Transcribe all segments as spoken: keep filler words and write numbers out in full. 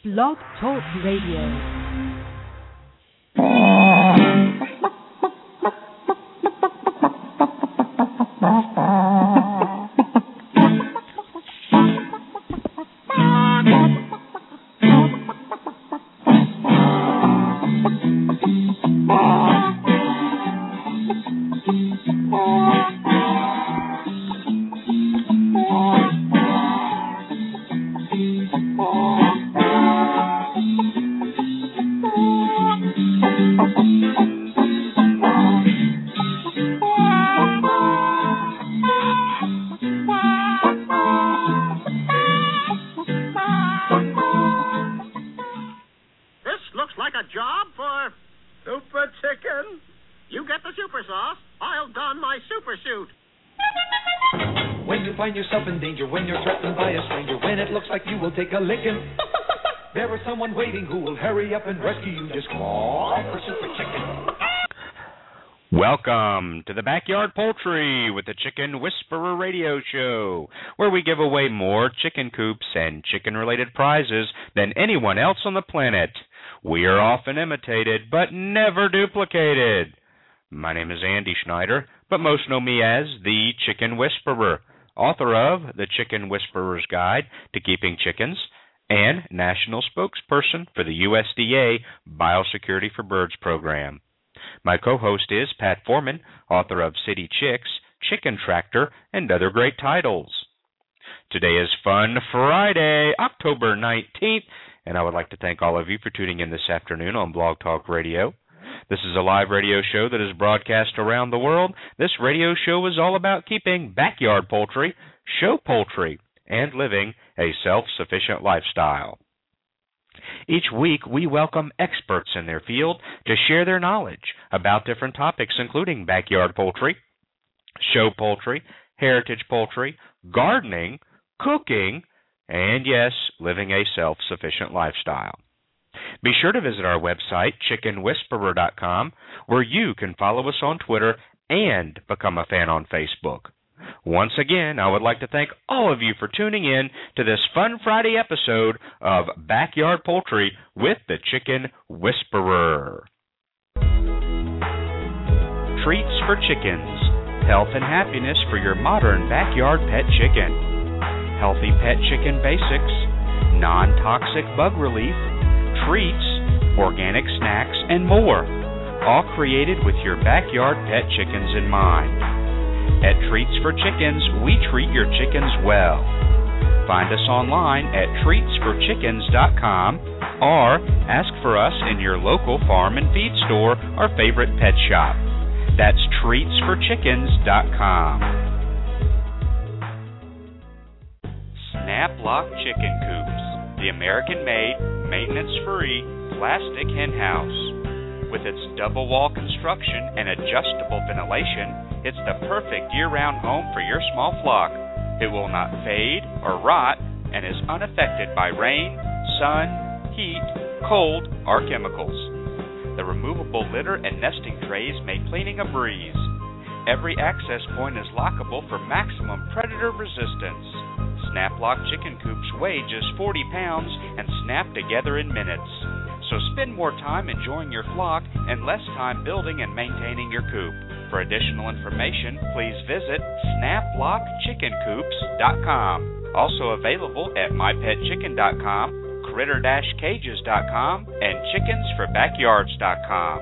Blog Talk Radio. Take a licking. There is someone waiting who will hurry up and rescue you. Just call for Super Chicken. Welcome to the Backyard Poultry with the Chicken Whisperer radio show, where we give away more chicken coops and chicken-related prizes than anyone else on the planet. We are often imitated, but never duplicated. My name is Andy Schneider, but most know me as the Chicken Whisperer, author of The Chicken Whisperer's Guide to Keeping Chickens, and national spokesperson for the U S D A Biosecurity for Birds program. My co-host is Pat Foreman, author of City Chicks, Chicken Tractor, and other great titles. Today is Fun Friday, October nineteenth, and I would like to thank all of you for tuning in this afternoon on Blog Talk Radio. This is a live radio show that is broadcast around the world. This radio show is all about keeping backyard poultry, show poultry, and living a self-sufficient lifestyle. Each week, we welcome experts in their field to share their knowledge about different topics, including backyard poultry, show poultry, heritage poultry, gardening, cooking, and, yes, living a self-sufficient lifestyle. Be sure to visit our website, chicken whisperer dot com, where you can follow us on Twitter and become a fan on Facebook. Once again, I would like to thank all of you for tuning in to this Fun Friday episode of Backyard Poultry with the Chicken Whisperer. Treats for chickens. Health and happiness for your modern backyard pet chicken. Healthy pet chicken basics. Non-toxic bug relief. Treats, organic snacks, and more, all created with your backyard pet chickens in mind. At Treats for Chickens, we treat your chickens well. Find us online at treats for chickens dot com or ask for us in your local farm and feed store or favorite pet shop. That's treats for chickens dot com. Snap-Lock Chicken Coops, the American-made, maintenance-free, plastic hen house. With its double-wall construction and adjustable ventilation, it's the perfect year-round home for your small flock. It will not fade or rot and is unaffected by rain, sun, heat, cold, or chemicals. The removable litter and nesting trays make cleaning a breeze. Every access point is lockable for maximum predator resistance. Snap-Lock chicken coops weigh just forty pounds and snap together in minutes. So spend more time enjoying your flock and less time building and maintaining your coop. For additional information, please visit snap lock chicken coops dot com. Also available at my pet chicken dot com, critter cages dot com, and chickens for backyards dot com.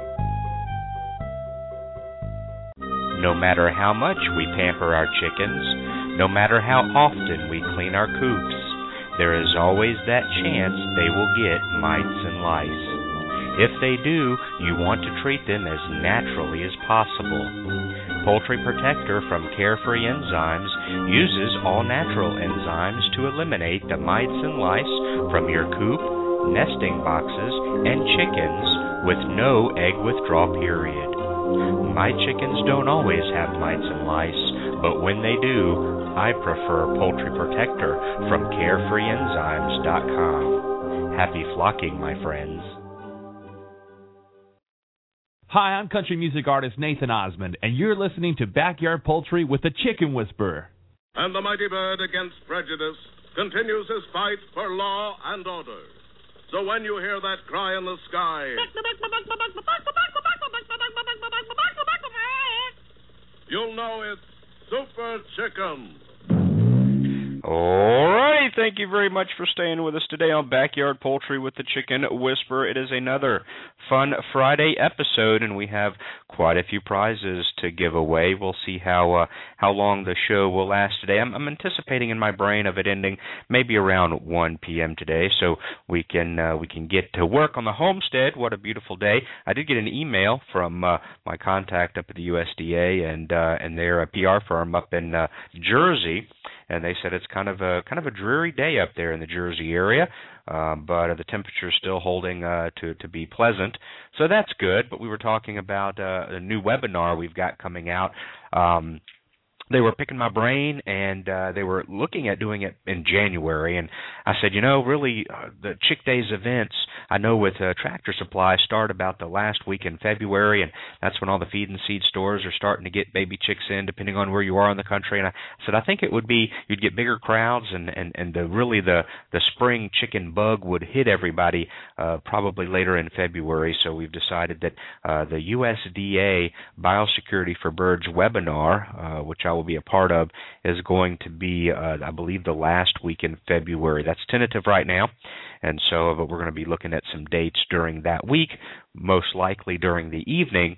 No matter how much we pamper our chickens, no matter how often we clean our coops, there is always that chance they will get mites and lice. If they do, you want to treat them as naturally as possible. Poultry Protector from Carefree Enzymes uses all-natural enzymes to eliminate the mites and lice from your coop, nesting boxes, and chickens with no egg withdrawal period. My chickens don't always have mites and lice, but when they do, I prefer Poultry Protector from carefree enzymes dot com. Happy flocking, my friends. Hi, I'm country music artist Nathan Osmond, and you're listening to Backyard Poultry with the Chicken Whisperer. And the mighty bird against prejudice continues his fight for law and order. So when you hear that cry in the sky, you'll know it's Super Chicken. All right, thank you very much for staying with us today on Backyard Poultry with the Chicken Whisperer. It is another fun Friday episode, and we have quite a few prizes to give away. We'll see how uh, how long the show will last today. I'm, I'm anticipating in my brain of it ending maybe around one p.m. today, so we can uh, we can get to work on the homestead. What a beautiful day! I did get an email from uh, my contact up at the U S D A and uh, and their uh, P R firm up in uh, Jersey. And they said it's kind of a kind of a dreary day up there in the Jersey area, uh, but uh, the temperature is still holding uh, to to be pleasant, so that's good. But we were talking about uh, a new webinar we've got coming out. Um, They were picking my brain, and uh, they were looking at doing it in January. And I said, you know, really, uh, the Chick Days events, I know with uh, Tractor Supply, start about the last week in February, and that's when all the feed and seed stores are starting to get baby chicks in, depending on where you are in the country. And I said, I think it would be, you'd get bigger crowds, and, and, and the, really the, the spring chicken bug would hit everybody uh, probably later in February. So we've decided that uh, the U S D A Biosecurity for Birds webinar, uh, which I will be a part of, is going to be, uh, I believe, the last week in February. That's tentative right now, and so but we're going to be looking at some dates during that week, most likely during the evening.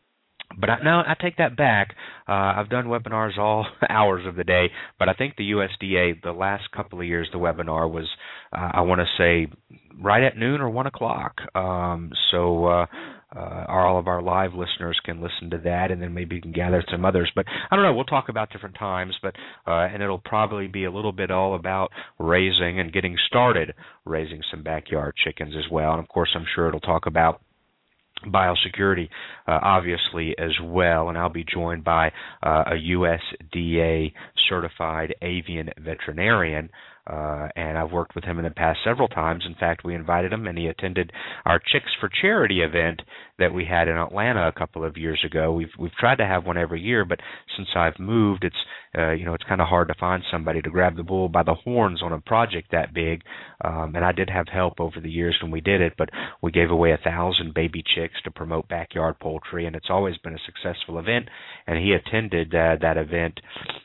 But I, no, I take that back. Uh, I've done webinars all hours of the day, but I think the U S D A, the last couple of years, the webinar was, uh, I want to say, right at noon or one o'clock. Um, so uh, uh, all of our live listeners can listen to that, and then maybe you can gather some others. But I don't know. We'll talk about different times, but uh, and it'll probably be a little bit all about raising and getting started raising some backyard chickens as well. And, of course, I'm sure it'll talk about biosecurity, uh, obviously, as well, and I'll be joined by uh, a U S D A certified avian veterinarian, uh, and I've worked with him in the past several times. In fact, we invited him, and he attended our Chicks for Charity event that we had in Atlanta a couple of years ago. We've we've tried to have one every year, but since I've moved, it's uh, you know it's kind of hard to find somebody to grab the bull by the horns on a project that big. Um, and I did have help over the years when we did it, but we gave away a thousand baby chicks to promote backyard poultry, and it's always been a successful event. And he attended uh, that event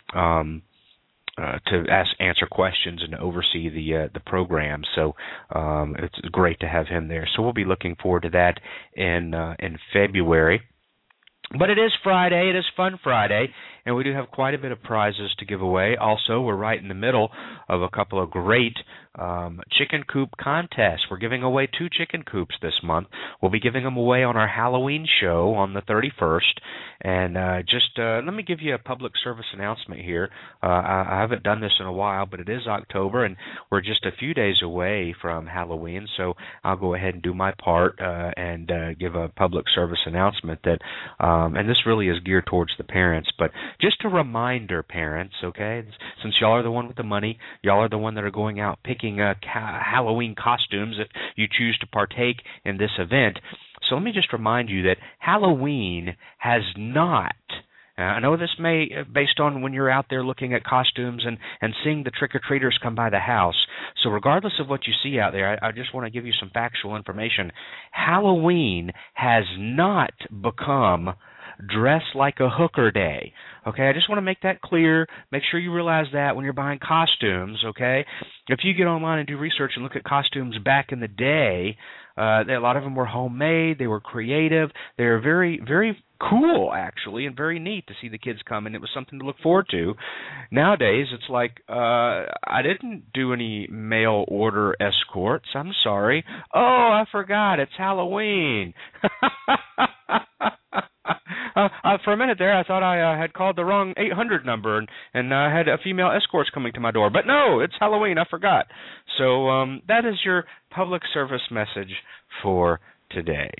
um, uh, to ask, answer questions and oversee the uh, the program. So um, it's great to have him there. So we'll be looking forward to that in uh, in February. But it is Friday. It is Fun Friday, and we do have quite a bit of prizes to give away. Also, we're right in the middle of a couple of great um, chicken coop contests. We're giving away two chicken coops this month. We'll be giving them away on our Halloween show on the thirty-first. And uh, just uh, let me give you a public service announcement here. Uh, I, I haven't done this in a while, but it is October, and we're just a few days away from Halloween, so I'll go ahead and do my part uh, and uh, give a public service announcement that um, Um, and this really is geared towards the parents, but just a reminder, parents, okay, since y'all are the one with the money, y'all are the one that are going out picking uh, ca- Halloween costumes if you choose to partake in this event. So let me just remind you that Halloween has not, uh, I know this may, based on when you're out there looking at costumes and, and seeing the trick-or-treaters come by the house, so regardless of what you see out there, I, I just want to give you some factual information. Halloween has not become dress like a hooker day, okay? I just want to make that clear. Make sure you realize that when you're buying costumes, okay? If you get online and do research and look at costumes back in the day, uh, a lot of them were homemade. They were creative. They were very, very cool, actually, and very neat to see the kids come, and it was something to look forward to. Nowadays, it's like, uh, I didn't do any mail order escorts. I'm sorry. Oh, I forgot. It's Halloween. Uh, uh, for a minute there, I thought I uh, had called the wrong eight hundred number and, and uh, had a female escorts coming to my door. But no, it's Halloween. I forgot. So um, that is your public service message for today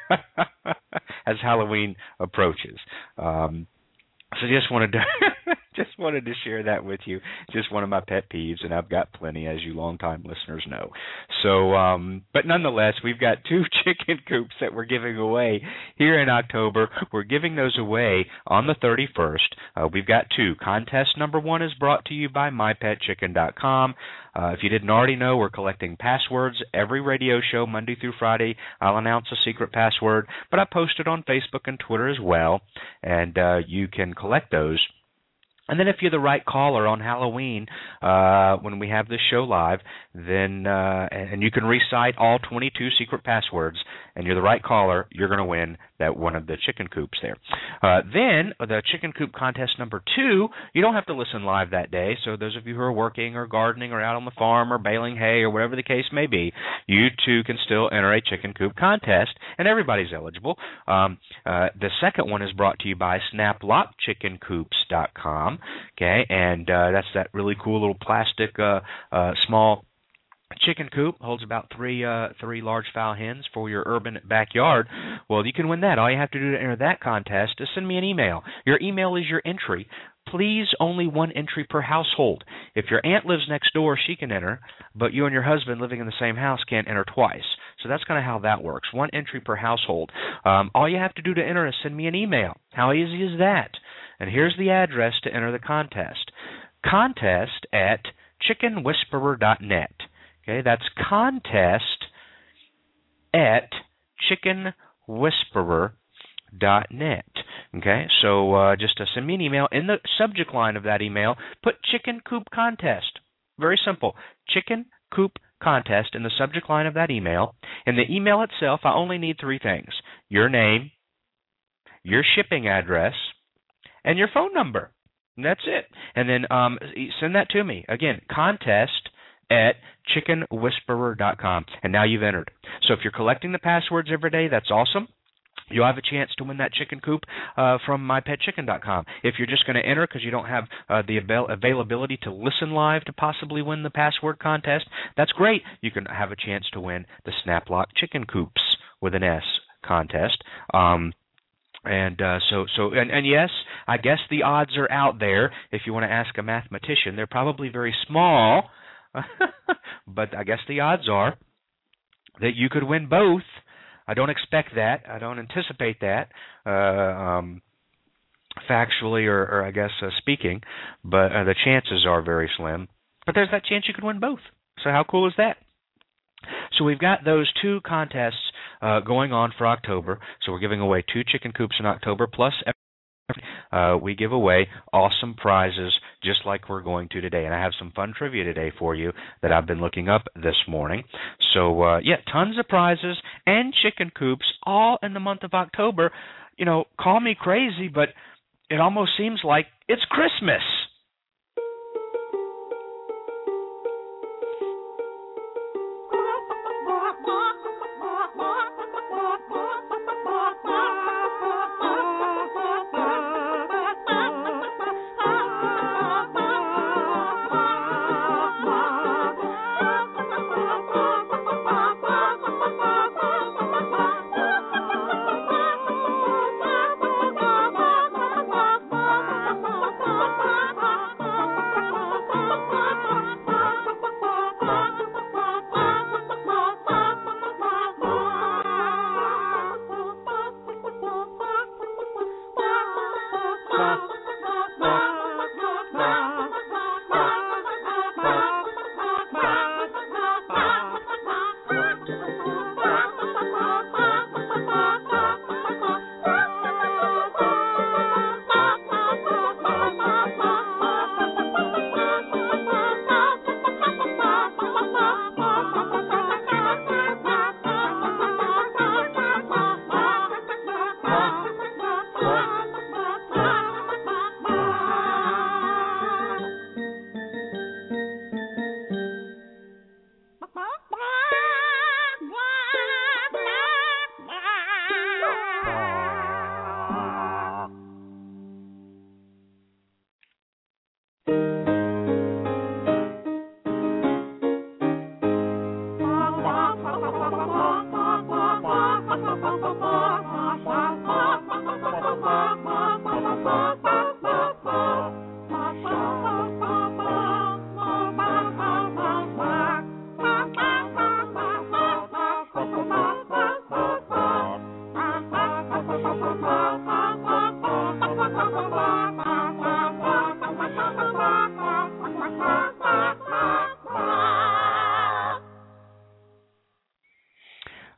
as Halloween approaches. Um, so just wanted to Just wanted to share that with you. Just one of my pet peeves, and I've got plenty, as you longtime listeners know. So, um, but nonetheless, we've got two chicken coops that we're giving away here in October. We're giving those away on the thirty-first. Uh, we've got two. Contest number one is brought to you by my pet chicken dot com. Uh, if you didn't already know, we're collecting passwords every radio show, Monday through Friday. I'll announce a secret password, but I post it on Facebook and Twitter as well, and uh, you can collect those. And then if you're the right caller on Halloween, uh, when we have this show live, then uh, and you can recite all twenty-two secret passwords, and you're the right caller, you're going to win that one of the chicken coops there. Uh, then the chicken coop contest number two, you don't have to listen live that day. So those of you who are working or gardening or out on the farm or baling hay or whatever the case may be, you too can still enter a chicken coop contest, and everybody's eligible. Um, uh, the second one is brought to you by snap lock chicken coops dot com. Okay, and uh, that's that really cool little plastic uh, uh, small chicken coop. Holds about three uh, three large fowl hens for your urban backyard. Well, you can win that. All you have to do to enter that contest is send me an email. Your email is your entry. Please, only one entry per household. If your aunt lives next door, she can enter, but you and your husband living in the same house can't enter twice. So that's kind of how that works. One entry per household. Um, all you have to do to enter is send me an email. How easy is that? And here's the address to enter the contest. Contest at chicken whisperer dot net. Okay, that's contest at chicken whisperer dot net. Okay, so uh, just uh, send me an email. In the subject line of that email, put Chicken Coop Contest. Very simple. Chicken Coop Contest in the subject line of that email. In the email itself, I only need three things. Your name, your shipping address, and your phone number. And that's it. And then um, send that to me. Again, contest at chicken whisperer dot com. And now you've entered. So if you're collecting the passwords every day, that's awesome. You'll have a chance to win that chicken coop uh, from my pet chicken dot com. If you're just going to enter because you don't have uh, the avail- availability to listen live to possibly win the password contest, that's great. You can have a chance to win the Snaplock Chicken Coops with an S contest. Um, And uh, so, so, and, and yes, I guess the odds are out there. If you want to ask a mathematician, they're probably very small, but I guess the odds are that you could win both. I don't expect that. I don't anticipate that, uh, um, factually or, or I guess uh, speaking, but uh, the chances are very slim. But there's that chance you could win both. So how cool is that? So we've got those two contests uh, going on for October. So we're giving away two chicken coops in October, plus uh, we give away awesome prizes just like we're going to today. And I have some fun trivia today for you that I've been looking up this morning. So, uh, yeah, tons of prizes and chicken coops all in the month of October. You know, call me crazy, but it almost seems like it's Christmas.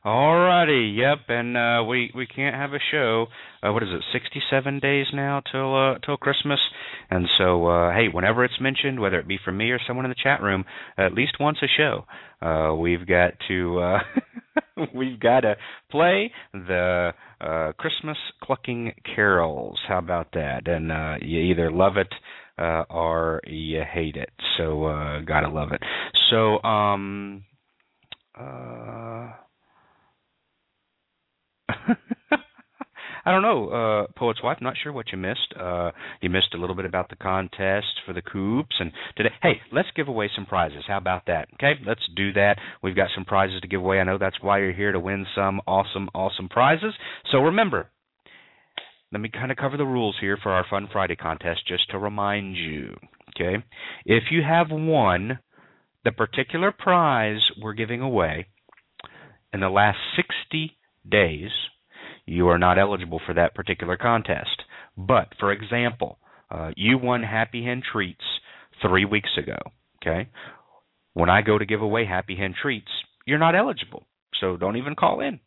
All righty, yep, and uh, we we can't have a show. Uh, what is it? sixty-seven days now till uh, till Christmas, and so uh, hey, whenever it's mentioned, whether it be from me or someone in the chat room, at least once a show, uh, we've got to uh, we've got to play the uh, Christmas clucking carols. How about that? And uh, you either love it uh, or you hate it. So uh, gotta love it. So um. Uh, I don't know, uh, Poet's Wife, not sure what you missed. Uh, you missed a little bit about the contest for the coops. And today, hey, let's give away some prizes. How about that? Okay, let's do that. We've got some prizes to give away. I know that's why you're here, to win some awesome, awesome prizes. So remember, let me kind of cover the rules here for our Fun Friday contest just to remind you. Okay, if you have won the particular prize we're giving away in the last sixty days, you are not eligible for that particular contest. But, for example, uh, you won Happy Hen Treats three weeks ago, okay? When I go to give away Happy Hen Treats, you're not eligible, so don't even call in.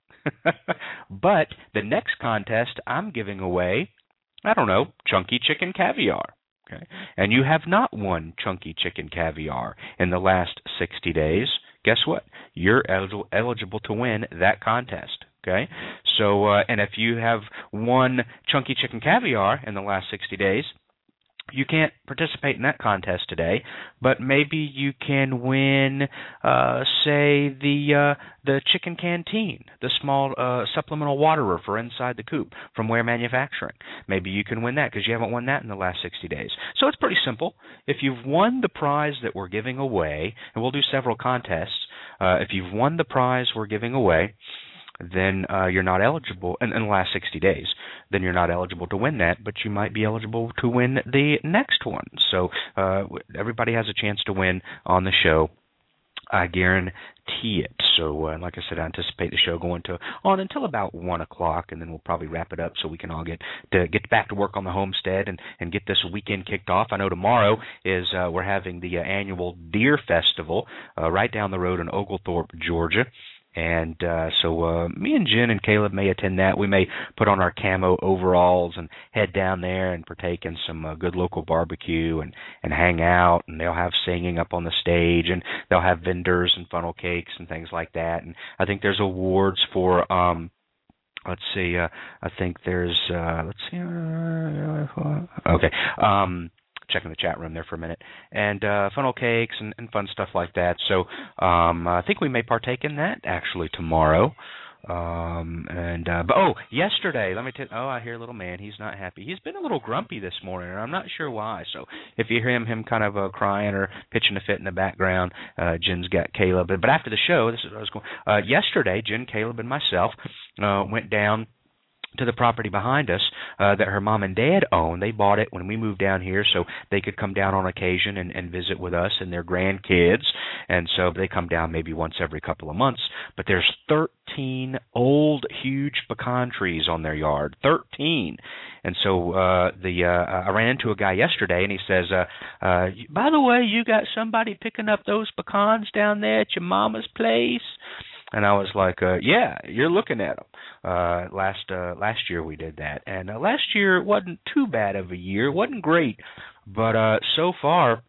But the next contest, I'm giving away, I don't know, Chunky Chicken Caviar, okay? And you have not won Chunky Chicken Caviar in the last sixty days. Guess what? You're el- eligible to win that contest. Okay, so uh, and if you have won Chunky Chicken Caviar in the last sixty days, you can't participate in that contest today, but maybe you can win, uh, say, the uh, the Chicken Canteen, the small uh, supplemental waterer for inside the coop from Ware Manufacturing. Maybe you can win that because you haven't won that in the last sixty days. So it's pretty simple. If you've won the prize that we're giving away, and we'll do several contests, uh, if you've won the prize we're giving away, then uh, you're not eligible, in, in the last sixty days, then you're not eligible to win that, but you might be eligible to win the next one. So uh, everybody has a chance to win on the show. I guarantee it. So uh, like I said, I anticipate the show going to on until about one o'clock, and then we'll probably wrap it up so we can all get to get back to work on the homestead and, and get this weekend kicked off. I know tomorrow is uh, we're having the uh, annual Deer Festival uh, right down the road in Oglethorpe, Georgia. And uh, so uh, me and Jen and Caleb may attend that. We may put on our camo overalls and head down there and partake in some uh, good local barbecue and, and hang out. And they'll have singing up on the stage, and they'll have vendors and funnel cakes and things like that. And I think there's awards for, um, let's see, uh, I think there's, uh, let's see, uh, okay, um, checking the chat room there for a minute, and uh, funnel cakes and, and fun stuff like that. So um, I think we may partake in that actually tomorrow. Um, and uh, but oh, yesterday, let me tell. Oh, I hear little man. He's not happy. He's been a little grumpy this morning, and I'm not sure why. So if you hear him, him kind of uh, crying or pitching a fit in the background, uh, Jen's got Caleb. But after the show, this is what I was going. Uh, yesterday, Jen, Caleb, and myself uh, went down to the property behind us uh, that her mom and dad own. They bought it when we moved down here so they could come down on occasion and, and visit with us and their grandkids. And so they come down maybe once every couple of months. But there's thirteen old, huge pecan trees on their yard. thirteen. And so uh, the uh, I ran into a guy yesterday, and he says, uh, uh, by the way, you got somebody picking up those pecans down there at your mama's place? And I was like, uh, yeah, you're looking at them. Uh, last uh, last year we did that. And uh, last year it wasn't too bad of a year. It wasn't great. But uh, so far,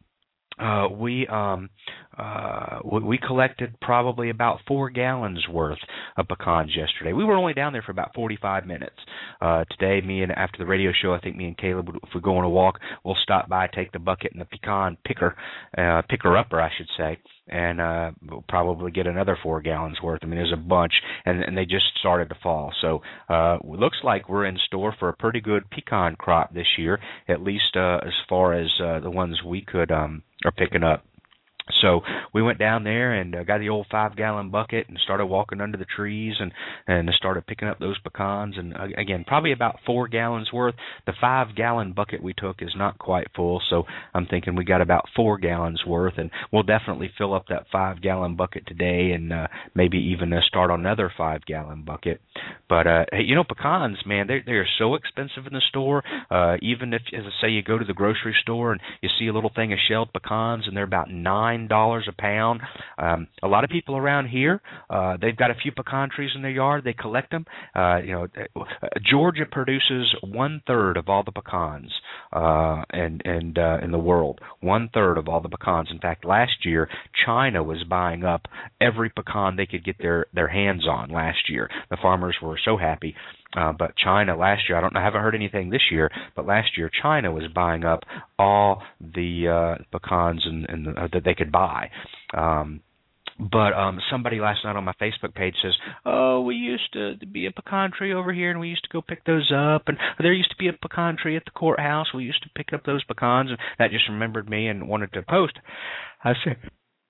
uh, we um, uh, we, we collected probably about four gallons worth of pecans yesterday. We were only down there for about forty-five minutes. Uh, today, me and after the radio show, I think me and Caleb, if we go on a walk, we'll stop by, take the bucket and the pecan picker, uh, picker-upper, I should say, and uh, we'll probably get another four gallons worth. I mean, there's a bunch, and, and they just started to fall. So uh, it looks like we're in store for a pretty good pecan crop this year, at least uh, as far as uh, the ones we could um, are picking up. So we went down there and uh, got the old five-gallon bucket and started walking under the trees and, and started picking up those pecans. And, uh, again, probably about four gallons worth. The five-gallon bucket we took is not quite full, so I'm thinking we got about four gallons worth. And we'll definitely fill up that five-gallon bucket today and uh, maybe even uh, start another five-gallon bucket. But, uh, hey, you know, pecans, man, they they are so expensive in the store. Uh, even if, as I say, you go to the grocery store and you see a little thing of shelled pecans and they're about nine nine dollars a pound. Um, a lot of people around here, uh, they've got a few pecan trees in their yard. They collect them. Uh, you know, uh, Georgia produces one third of all the pecans uh, and and uh, in the world. One third of all the pecans. In fact, last year China was buying up every pecan they could get their their hands on. Last year, the farmers were so happy. Uh, but China last year, I don't, I haven't heard anything this year, but last year China was buying up all the uh, pecans and, and uh, that they could buy. Um, But um, somebody last night on my Facebook page says, oh, we used to be a pecan tree over here, and we used to go pick those up. And there used to be a pecan tree at the courthouse. We used to pick up those pecans. And that just remembered me and wanted to post. I said,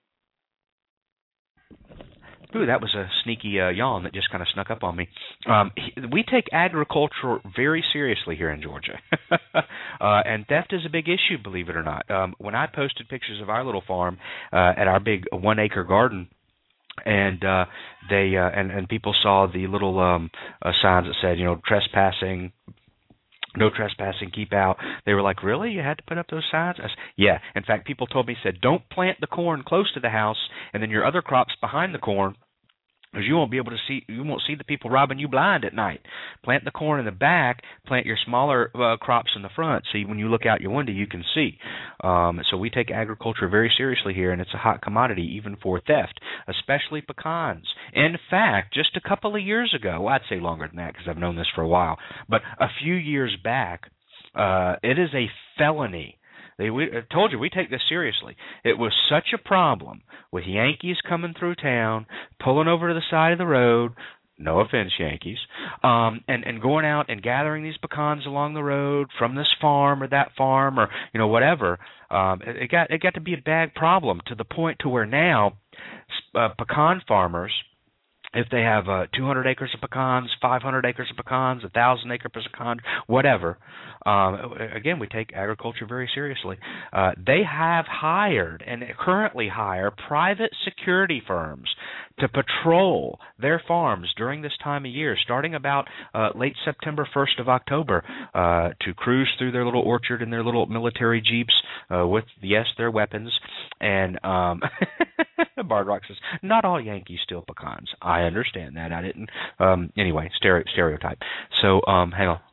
ooh, that was a sneaky uh, yawn that just kind of snuck up on me. Um, we take agriculture very seriously here in Georgia. uh, and theft is a big issue, believe it or not. Um, when I posted pictures of our little farm uh, at our big one-acre garden, and uh, they uh, and, and people saw the little um, uh, signs that said, you know, trespassing, no trespassing, keep out. They were like, really? You had to put up those signs? I said, yeah. In fact, people told me, said, don't plant the corn close to the house and then your other crops behind the corn, because you won't be able to see, you won't see the people robbing you blind at night. Plant the corn in the back, plant your smaller uh, crops in the front. See, when you look out your window, you can see. Um, so we take agriculture very seriously here, and it's a hot commodity even for theft, especially pecans. In fact, just a couple of years ago, well, I'd say longer than that because I've known this for a while, but a few years back, uh, it is a felony. They, we, I told you, we take this seriously. It was such a problem with Yankees coming through town, pulling over to the side of the road, no offense, Yankees, um, and, and going out and gathering these pecans along the road from this farm or that farm or, you know, whatever. Um, it, it got it got to be a bad problem to the point to where now uh, pecan farmers, if they have uh, two hundred acres of pecans, five hundred acres of pecans, one thousand acres of pecans, whatever, um, again, we take agriculture very seriously. Uh, they have hired and currently hire private security firms to patrol their farms during this time of year, starting about uh, late September, first of October, uh, to cruise through their little orchard in their little military jeeps uh, with, yes, their weapons. And um, Bard Rock says, not all Yankees steal pecans. I understand that. I didn't. Um, anyway, stereo, stereotype. So, um, hang on.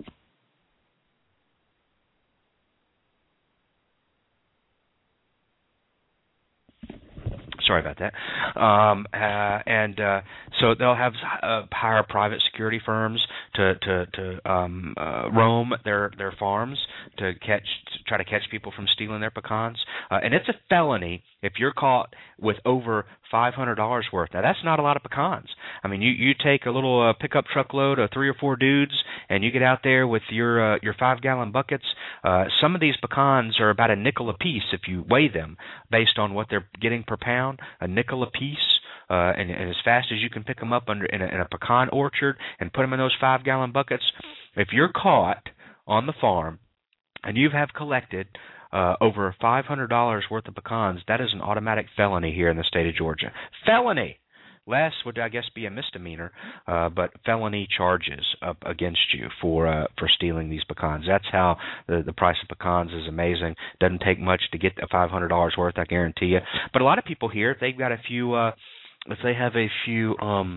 Sorry about that. Um, uh, and uh, so they'll have uh, hire private security firms to to to um, uh, roam their their farms to catch to try to catch people from stealing their pecans. Uh, and it's a felony if you're caught with over five hundred dollars worth. Now that's not a lot of pecans. I mean, you, you take a little uh, pickup truckload of three or four dudes, and you get out there with your uh, your five gallon buckets. Uh, some of these pecans are about a nickel a piece if you weigh them, based on what they're getting per pound. A nickel a piece, uh, and, and as fast as you can pick them up under in a, in a pecan orchard and put them in those five gallon buckets. If you're caught on the farm and you have collected uh, over five hundred dollars worth of pecans, that is an automatic felony here in the state of Georgia. Felony. Less would, I guess, be a misdemeanor, uh, but felony charges up against you for uh, for stealing these pecans. That's how the, the price of pecans is amazing. Doesn't take much to get the five hundred dollars worth, I guarantee you. But a lot of people here, if they've got a few, uh, if they have a few um,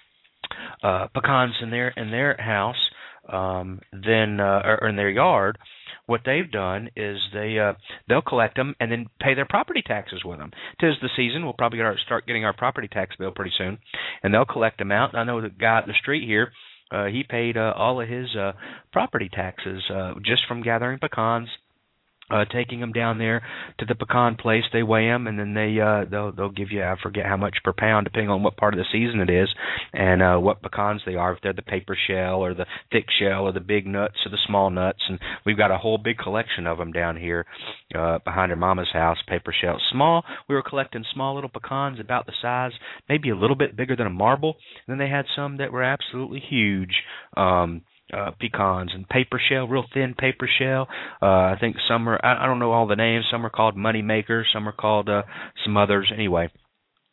uh, pecans in their in their house, um, then uh, or in their yard, what they've done is they uh, they'll collect them and then pay their property taxes with them. 'Tis the season. We'll probably start getting our property tax bill pretty soon, and they'll collect them out. I know the guy up the street here, uh, he paid uh, all of his uh, property taxes uh, just from gathering pecans. Uh, taking them down there to the pecan place, they weigh them, and then they uh, they'll they'll give you, I forget how much per pound, depending on what part of the season it is, and uh, what pecans they are. If they're the paper shell or the thick shell or the big nuts or the small nuts, and we've got a whole big collection of them down here uh, behind her mama's house. Paper shell, small. We were collecting small little pecans about the size, maybe a little bit bigger than a marble. And then they had some that were absolutely huge. Um, Uh, pecans and paper shell, real thin paper shell. Uh, I think some are, I, I don't know all the names. Some are called money makers. Some are called uh, some others. Anyway,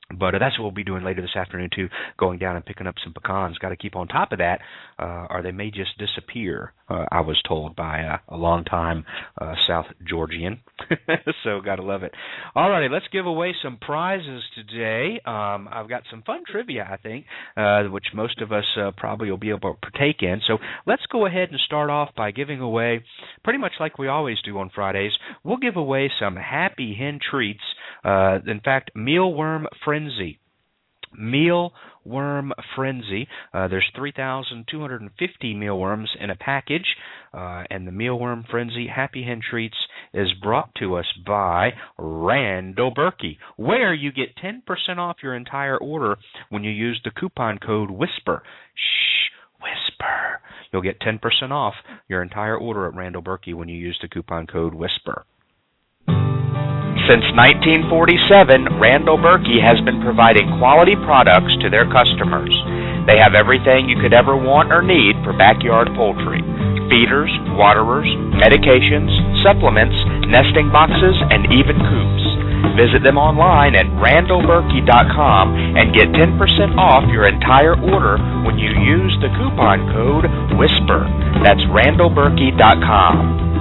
But uh, that's what we'll be doing later this afternoon, too, going down and picking up some pecans. Got to keep on top of that, uh, or they may just disappear, uh, I was told by uh, a long-time uh, South Georgian. So got to love it. All righty, let's give away some prizes today. Um, I've got some fun trivia, I think, uh, which most of us uh, probably will be able to partake in. So let's go ahead and start off by giving away, pretty much like we always do on Fridays, we'll give away some Happy Hen treats. Uh, in fact, Mealworm Frenzy. Mealworm Frenzy. Uh, there's three thousand two hundred fifty mealworms in a package, uh, and the Mealworm Frenzy Happy Hen Treats is brought to us by Randall Berkey, where you get ten percent off your entire order when you use the coupon code WHISPER. Shh, whisper. You'll get ten percent off your entire order at Randall Berkey when you use the coupon code WHISPER. Since nineteen forty-seven, Randall Berkey has been providing quality products to their customers. They have everything you could ever want or need for backyard poultry: feeders, waterers, medications, supplements, nesting boxes, and even coops. Visit them online at randall berkey dot com and get ten percent off your entire order when you use the coupon code WHISPER. That's randall berkey dot com.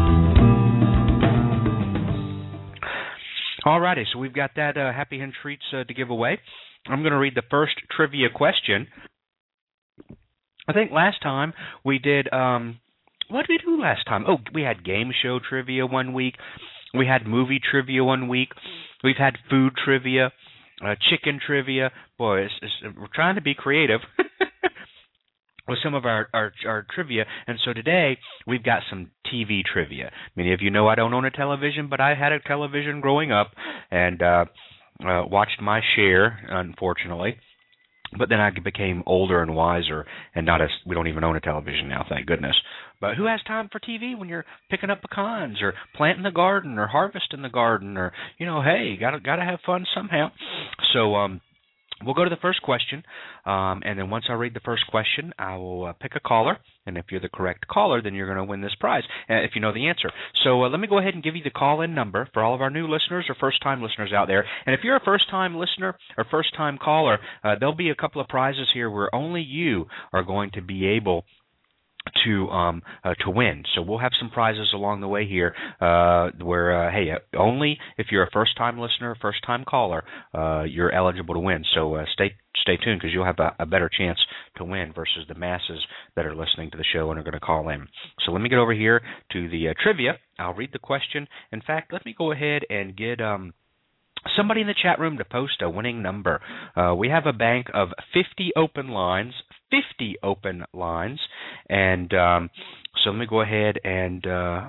Alrighty, so we've got that uh, Happy Hen Treats uh, to give away. I'm going to read the first trivia question. I think last time we did, um, what did we do last time? Oh, we had game show trivia one week. We had movie trivia one week. We've had food trivia, uh, chicken trivia. Boy, it's, it's, we're trying to be creative with some of our, our our trivia, and so today we've got some T V trivia. Many of you know I don't own a television, but I had a television growing up and uh, uh, watched my share, unfortunately. But then I became older and wiser, and not as we don't even own a television now, thank goodness. But who has time for T V when you're picking up pecans or planting the garden or harvesting the garden, or you know, hey, gotta gotta have fun somehow. So um. We'll go to the first question, um, and then once I read the first question, I will uh, pick a caller, and if you're the correct caller, then you're going to win this prize, uh, if you know the answer. So uh, let me go ahead and give you the call-in number for all of our new listeners or first-time listeners out there. And if you're a first-time listener or first-time caller, uh, there'll be a couple of prizes here where only you are going to be able to um uh, to win. So we'll have some prizes along the way here uh where uh, hey, only if you're a first time listener, first time caller, uh you're eligible to win. So uh, stay stay tuned, because you'll have a, a better chance to win versus the masses that are listening to the show and are going to call in. So let me get over here to the uh, trivia. I'll read the question. In fact, let me go ahead and get um somebody in the chat room to post a winning number. Uh, we have a bank of fifty open lines, fifty open lines, and um, so let me go ahead and uh,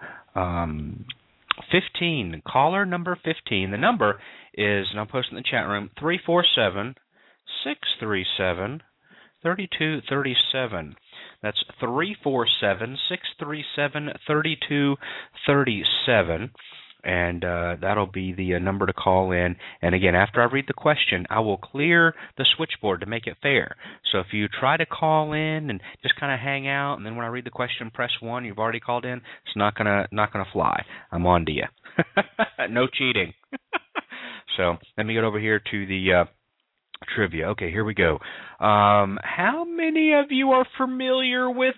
um, fifteen, caller number fifteen. The number is, and I'll post it in the chat room, three four seven, six three seven, three two three seven. That's three four seven, six three seven, three two three seven. And uh, that'll be the uh, number to call in. And again, after I read the question, I will clear the switchboard to make it fair. So if you try to call in and just kind of hang out, and then when I read the question, press one, you've already called in, it's not gonna not gonna fly. I'm on to you. No cheating. So let me get over here to the uh, trivia. Okay, here we go. Um, how many of you are familiar with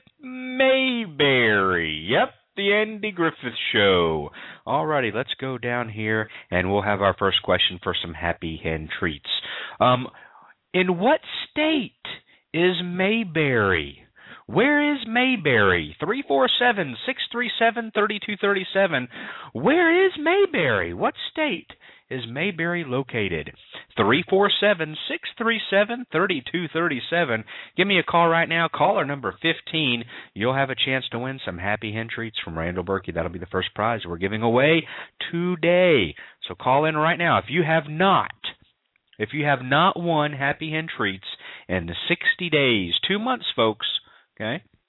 Mayberry? Yep. The Andy Griffith Show. Alrighty, let's go down here, and we'll have our first question for some Happy Hen Treats. Um, in what state is Mayberry? Where is Mayberry? three four seven, six three seven, three two three seven. Where is Mayberry? What state is Mayberry located? three four seven, six three seven, three two three seven. Give me a call right now. Caller number fifteen. You'll have a chance to win some Happy Hen Treats from Randall Berkey. That'll be the first prize we're giving away today. So call in right now. If you have not, if you have not won Happy Hen Treats in the sixty days, two months, folks, okay?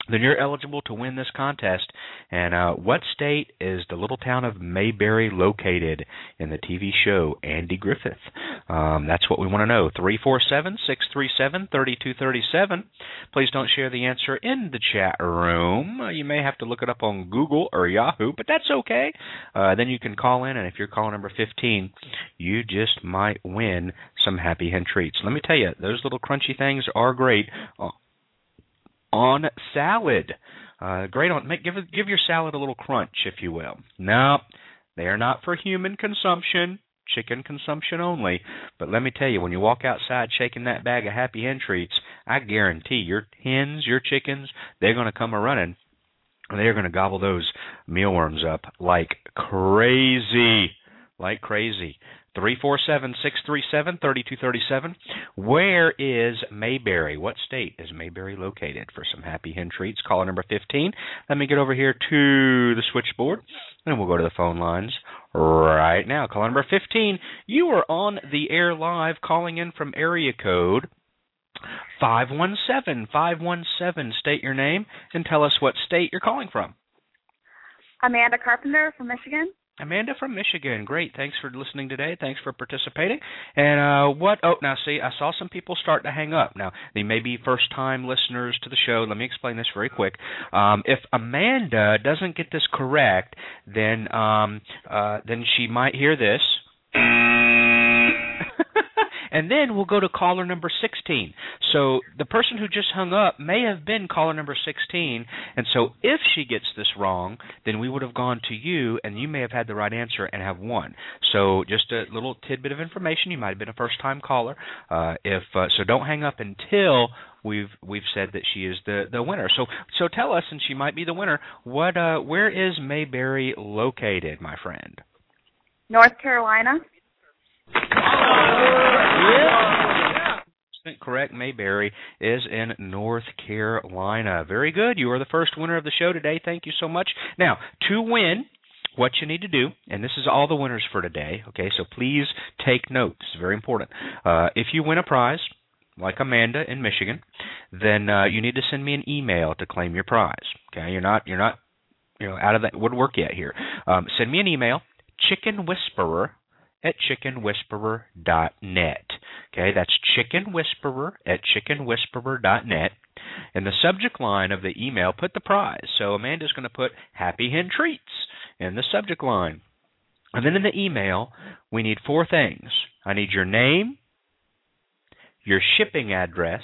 then you're eligible to win this contest. And uh, what state is the little town of Mayberry located in the T V show Andy Griffith? Um, that's what we want to know. three four seven, six three seven, three two three seven. Please don't share the answer in the chat room. Uh, you may have to look it up on Google or Yahoo, but that's okay. Uh, then you can call in, and if you're caller number fifteen, you just might win some Happy Hen treats. Let me tell you, those little crunchy things are great Uh, on salad. Uh, great on make, give give your salad a little crunch, if you will. No, they are not for human consumption, chicken consumption only. But let me tell you, when you walk outside shaking that bag of Happy Hen treats, I guarantee your hens, your chickens, they're going to come a running. They're going to gobble those mealworms up like crazy, like crazy. three four seven, six three seven, three two three seven. Where is Mayberry? What state is Mayberry located? For some Happy Hen treats, caller number fifteen. Let me get over here to the switchboard, and we'll go to the phone lines right now. Caller number fifteen, you are on the air live, calling in from area code five one seven. five one seven. State your name and tell us what state you're calling from. Amanda Carpenter from Michigan. Amanda from Michigan. Great. Thanks for listening today. Thanks for participating. And uh, what? Oh, now see, I saw some people start to hang up. Now, they may be first-time listeners to the show. Let me explain this very quick. Um, if Amanda doesn't get this correct, then um, uh, then she might hear this. And then we'll go to caller number sixteen. So the person who just hung up may have been caller number sixteen, and so if she gets this wrong, then we would have gone to you, and you may have had the right answer and have won. So just a little tidbit of information. You might have been a first-time caller. Uh, if uh, so, don't hang up until we've we've said that she is the, the winner. So so tell us, and she might be the winner. What uh, where is Mayberry located, my friend? North Carolina. Yeah. Correct. Mayberry is in North Carolina. Very good. You are the first winner of the show today. Thank you so much. Now, to win, what you need to do, and this is all the winners for today, okay, so please take note. This is very important. Uh, if you win a prize, like Amanda in Michigan, then uh, you need to send me an email to claim your prize. Okay, you're not you're not you know out of that woodwork yet here. Um, send me an email, Chicken Whisperer at chicken whisperer dot net. Okay, that's Chicken Whisperer at chicken whisperer dot net. In the subject line of the email, put the prize. So Amanda's going to put Happy Hen Treats in the subject line. And then in the email, we need four things. I need your name, your shipping address,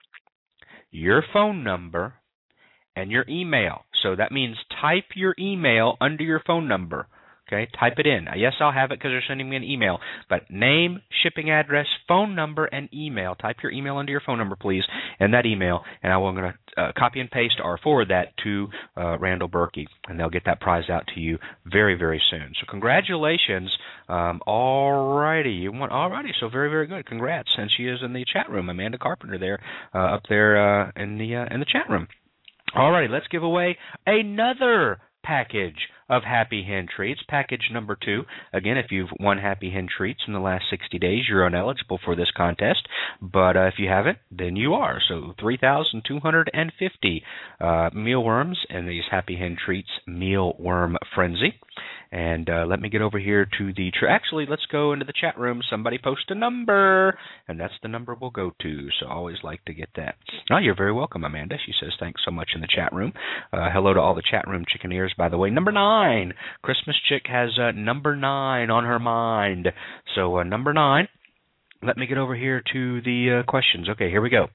your phone number, and your email. So that means type your email under your phone number. Okay, type it in. Yes, I'll have it because they're sending me an email. But name, shipping address, phone number, and email. Type your email under your phone number, please, and that email. And I'm going to uh, copy and paste or forward that to uh, Randall Berkey, and they'll get that prize out to you very, very soon. So congratulations. Um, all righty. You want, all righty. So very, very good. Congrats. And she is in the chat room, Amanda Carpenter there, uh, up there uh, in the uh, in the chat room. All righty. Let's give away another package of Happy Hen Treats, package number two. Again, if you've won Happy Hen Treats in the last sixty days, you're ineligible for this contest. But uh, if you haven't, then you are. So three thousand two hundred fifty uh, mealworms in these Happy Hen Treats Mealworm Frenzy. And uh, let me get over here to the... Tr- Actually, let's go into the chat room. Somebody post a number, and that's the number we'll go to. So I always like to get that. Oh, you're very welcome, Amanda. She says thanks so much in the chat room. Uh, hello to all the chat room chickeneers, by the way. Number nine. Christmas Chick has uh, number nine on her mind. So uh, number nine. Let me get over here to the uh, questions. Okay, here we go.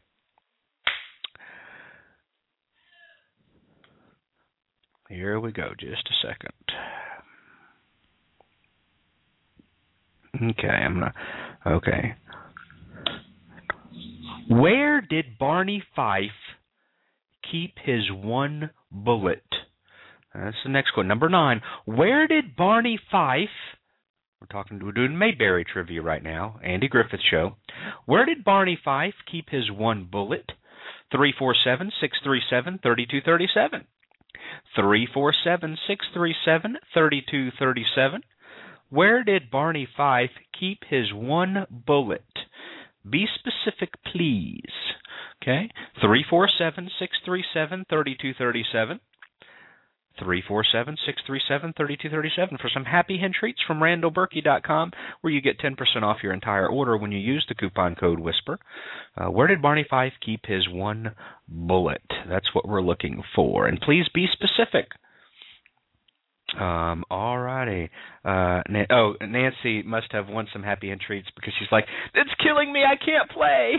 Here we go. Just a second. Okay, I'm gonna. Okay. Where did Barney Fife keep his one bullet? That's the next one. Number nine. Where did Barney Fife? We're talking. We're doing Mayberry trivia right now. Andy Griffith Show. Where did Barney Fife keep his one bullet? Three four seven six three seven thirty two thirty seven. Three four seven six three seven thirty two thirty seven. Where did Barney Fife keep his one bullet? Be specific, please. Okay, three four seven, six three seven, three two three seven. three four seven, six three seven, three two three seven for some Happy Hen treats from Randall Berkey dot com, where you get ten percent off your entire order when you use the coupon code WHISPER. Uh, where did Barney Fife keep his one bullet? That's what we're looking for. And please be specific. Um, all righty. Uh, Na- oh, Nancy must have won some Happy Hen treats because she's like, it's killing me, I can't play.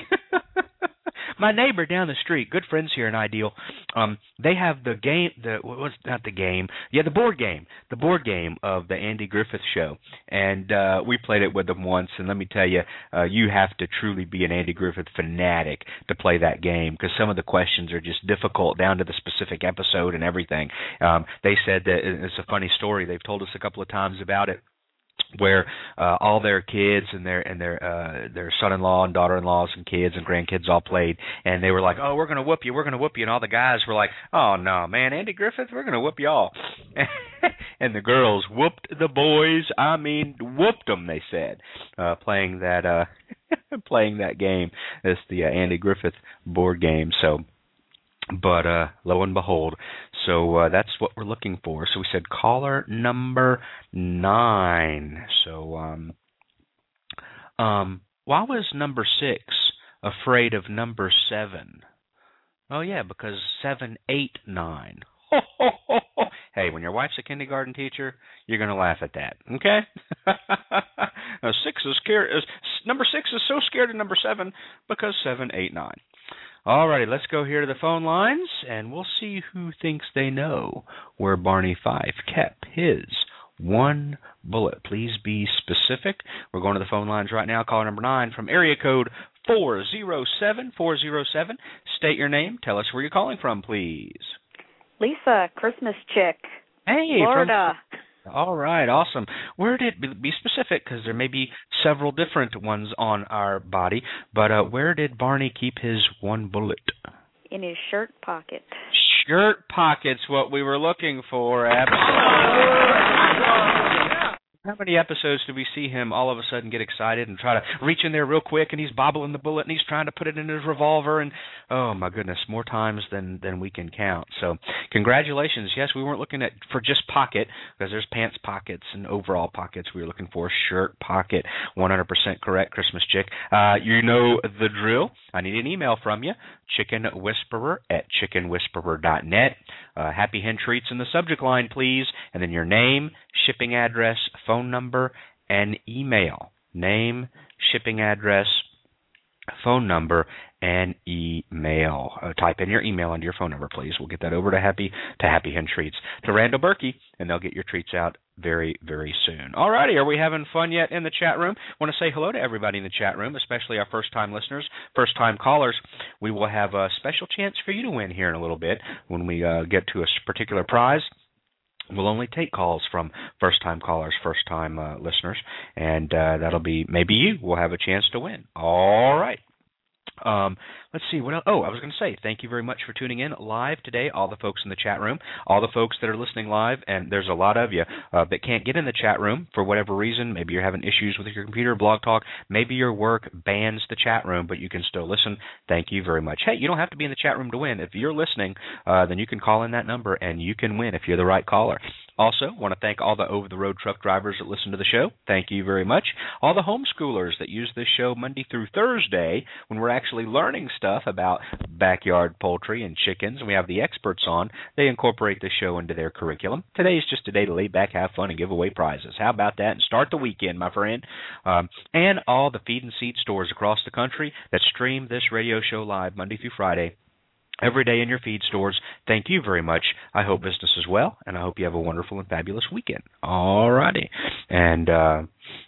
My neighbor down the street, good friends here in Ideal, um, they have the game, the what's not the game, yeah, the board game, the board game of the Andy Griffith Show, and uh, we played it with them once. And let me tell you, uh, you have to truly be an Andy Griffith fanatic to play that game because some of the questions are just difficult down to the specific episode and everything. Um, they said that it's a funny story. They've told us a couple of times about it, where uh, all their kids and their and their uh, their son-in-law and daughter-in-laws and kids and grandkids all played, and they were like, "Oh, we're gonna whoop you, we're gonna whoop you," and all the guys were like, "Oh no, man, Andy Griffith, we're gonna whoop you all," and the girls whooped the boys. I mean, whooped them. They said, uh, playing that uh, playing that game. It's the uh, Andy Griffith board game. So. But uh, lo and behold, so uh, that's what we're looking for. So we said caller number nine. So um, um, why was number six afraid of number seven? Oh, yeah, because seven, eight, nine. Hey, when your wife's a kindergarten teacher, you're going to laugh at that, okay? Now, six is scared. Is, number six is so scared of number seven because seven, eight, nine. All righty, let's go here to the phone lines, and we'll see who thinks they know where Barney Fife kept his one bullet. Please be specific. We're going to the phone lines right now. Caller number nine from area code four zero seven four zero seven. State your name. Tell us where you're calling from, please. Lisa, Christmas chick. Hey, Florida. From, all right, awesome. Where did, be specific, because there may be several different ones on our body, but uh, where did Barney keep his one bullet? In his shirt pocket. Shirt pocket's what we were looking for, absolutely. How many episodes do we see him all of a sudden get excited and try to reach in there real quick, and he's bobbling the bullet, and he's trying to put it in his revolver, and oh my goodness, more times than, than we can count. So congratulations. Yes, we weren't looking at for just pocket, because there's pants pockets and overall pockets. We were looking for shirt pocket. one hundred percent correct, Christmas chick. Uh, you know the drill. I need an email from you, chicken whisperer at chicken whisperer dot net. Uh, Happy Hen treats in the subject line, please, and then your name, shipping address, phone number, and email. Name, shipping address, phone number, and email. Uh, type in your email under your phone number, please. We'll get that over to Happy to Happy Hen Treats to Randall Berkey, and they'll get your treats out very, very soon. All righty, are we having fun yet in the chat room? I want to say hello to everybody in the chat room, especially our first-time listeners, first-time callers. We will have a special chance for you to win here in a little bit when we uh, get to a particular prize. We'll only take calls from first-time callers, first-time uh, listeners, and uh, that'll be maybe you will have a chance to win. All right. Um, let's see what else. Oh, I was going to say thank you very much for tuning in live today, all the folks in the chat room, all the folks that are listening live, and there's a lot of you uh, that can't get in the chat room for whatever reason. Maybe you're having issues with your computer, Blog Talk. Maybe your work bans the chat room, but you can still listen. Thank you very much. Hey, you don't have to be in the chat room to win. If you're listening, uh, then you can call in that number, and you can win if you're the right caller. Also, want to thank all the over-the-road truck drivers that listen to the show. Thank you very much. All the homeschoolers that use this show Monday through Thursday when we're actually learning stuff about backyard poultry and chickens, and we have the experts on. They incorporate the show into their curriculum. Today is just a day to lay back, have fun, and give away prizes. How about that? And start the weekend, my friend. Um, and all the feed and seed stores across the country that stream this radio show live Monday through Friday. Every day in your feed stores. Thank you very much. I hope business is well, and I hope you have a wonderful and fabulous weekend. All righty. And, uh,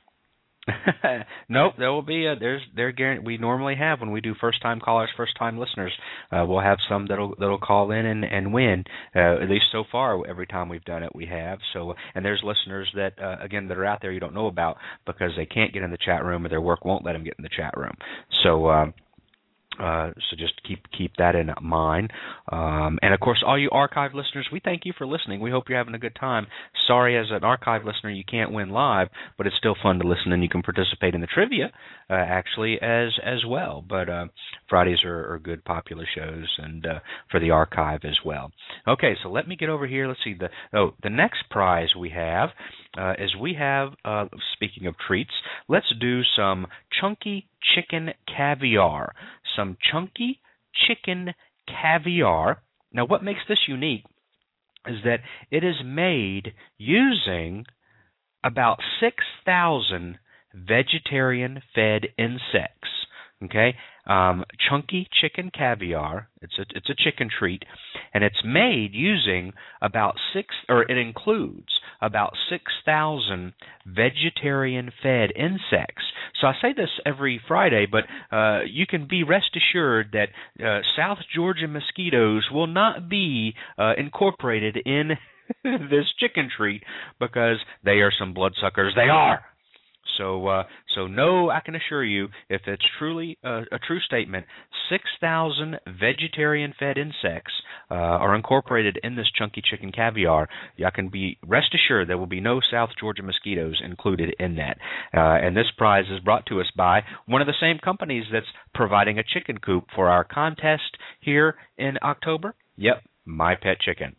nope, there will be, a, there's, there, we normally have when we do first-time callers, first-time listeners, uh, we'll have some that'll, that'll call in and, and win. Uh, at least so far, every time we've done it, we have. So, and there's listeners that, uh, again, that are out there you don't know about because they can't get in the chat room or their work won't let them get in the chat room. So, um, Uh, so just keep keep that in mind. Um, and, of course, all you archive listeners, we thank you for listening. We hope you're having a good time. Sorry, as an archive listener, you can't win live, but it's still fun to listen, and you can participate in the trivia, uh, actually, as as well. But uh, Fridays are, are good, popular shows, and uh, for the archive as well. Okay, so let me get over here. Let's see. The oh, the next prize we have uh, is we have, uh, speaking of treats, let's do some chunky chicken caviar. Some chunky chicken caviar. Now, what makes this unique is that it is made using about six thousand vegetarian-fed insects. Okay, um, chunky chicken caviar. It's a it's a chicken treat, and it's made using about six, or it includes about six thousand vegetarian-fed insects. So I say this every Friday, but uh, you can be rest assured that uh, South Georgia mosquitoes will not be uh, incorporated in this chicken treat because they are some bloodsuckers. They are. So, uh, so no, I can assure you, if it's truly uh, a true statement, six thousand vegetarian-fed insects uh, are incorporated in this chunky chicken caviar. I can be rest assured there will be no South Georgia mosquitoes included in that. Uh, and this prize is brought to us by one of the same companies that's providing a chicken coop for our contest here in October. Yep, My Pet Chicken.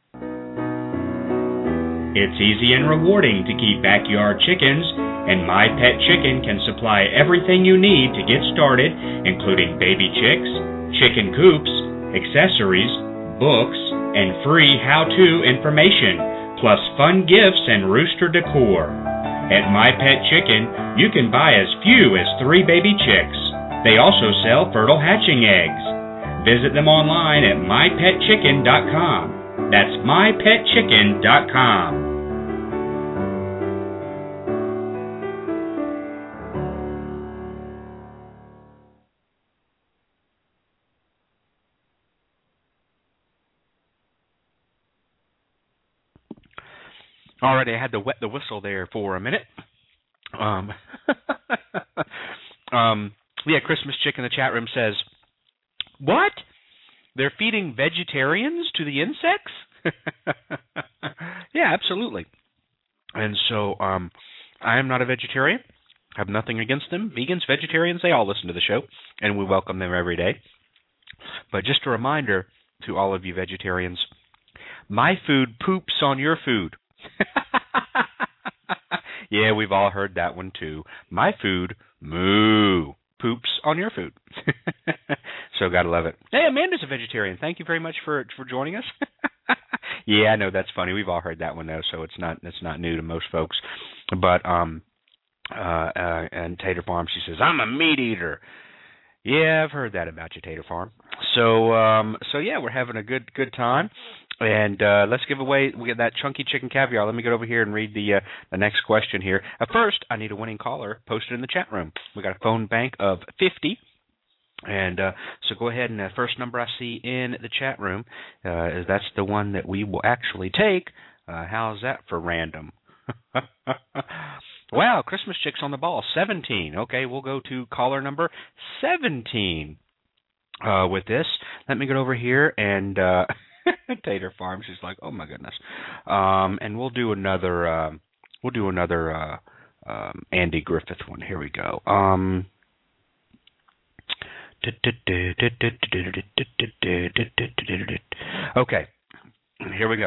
It's easy and rewarding to keep backyard chickens, and My Pet Chicken can supply everything you need to get started, including baby chicks, chicken coops, accessories, books, and free how-to information, plus fun gifts and rooster decor. At My Pet Chicken, you can buy as few as three baby chicks. They also sell fertile hatching eggs. Visit them online at my pet chicken dot com. That's my pet chicken dot com. Alrighty, I had to wet the whistle there for a minute. Um, um, yeah, Christmas Chick in the chat room says, what? They're feeding vegetarians to the insects? Yeah, absolutely. And so um, I am not a vegetarian. I have nothing against them. Vegans, vegetarians, they all listen to the show, and we welcome them every day. But just a reminder to all of you vegetarians, my food poops on your food. Yeah, we've all heard that one too. My food, moo, poops on your food. So gotta love it. Hey, Amanda's a vegetarian. Thank you very much for for joining us. Yeah, I know that's funny. We've all heard that one though, so it's not it's not new to most folks. But um, uh, uh, and Tater Farm, she says, I'm a meat eater. Yeah, I've heard that about you, Tater Farm. So um, so yeah, we're having a good good time. And uh, let's give away we get that chunky chicken caviar. Let me get over here and read the uh, the next question here. Uh, first, I need a winning caller posted in the chat room. We got a phone bank of fifty. And uh, so go ahead, and the first number I see in the chat room uh, is that's the one that we will actually take. Uh, how's that for random? Wow, Christmas Chick's on the ball. seventeen. Okay, we'll go to caller number seventeen uh, with this. Let me get over here and... Uh, Tater Farm. She's like, oh my goodness. Um, and we'll do another. Uh, we'll do another uh, um, Andy Griffith one. Here we go. Um, okay. Here we go.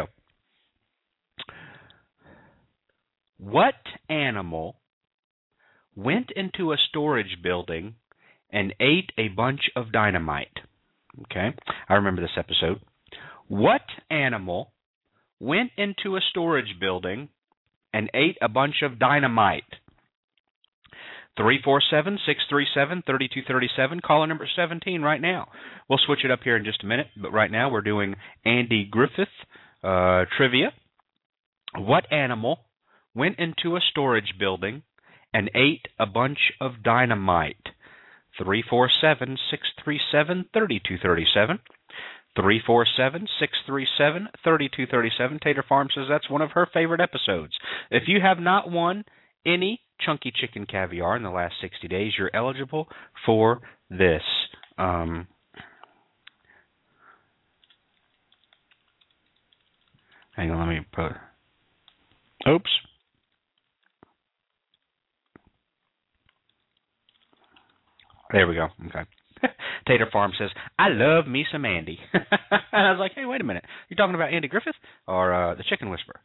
What animal went into a storage building and ate a bunch of dynamite? Okay, I remember this episode. What animal went into a storage building and ate a bunch of dynamite? three four seven, six three seven, three two three seven, caller number seventeen right now. We'll switch it up here in just a minute, but right now we're doing Andy Griffith uh, trivia. What animal went into a storage building and ate a bunch of dynamite? three four seven, six three seven, three two three seven. three four seven, six three seven, three two three seven. Tater Farm says that's one of her favorite episodes. If you have not won any chunky chicken caviar in the last sixty days, you're eligible for this. Um, Hang on, let me put. Oops. There we go. Okay. Tater Farm says, I love me some Andy. And I was like, hey, wait a minute. You're talking about Andy Griffith or uh, the Chicken Whisperer?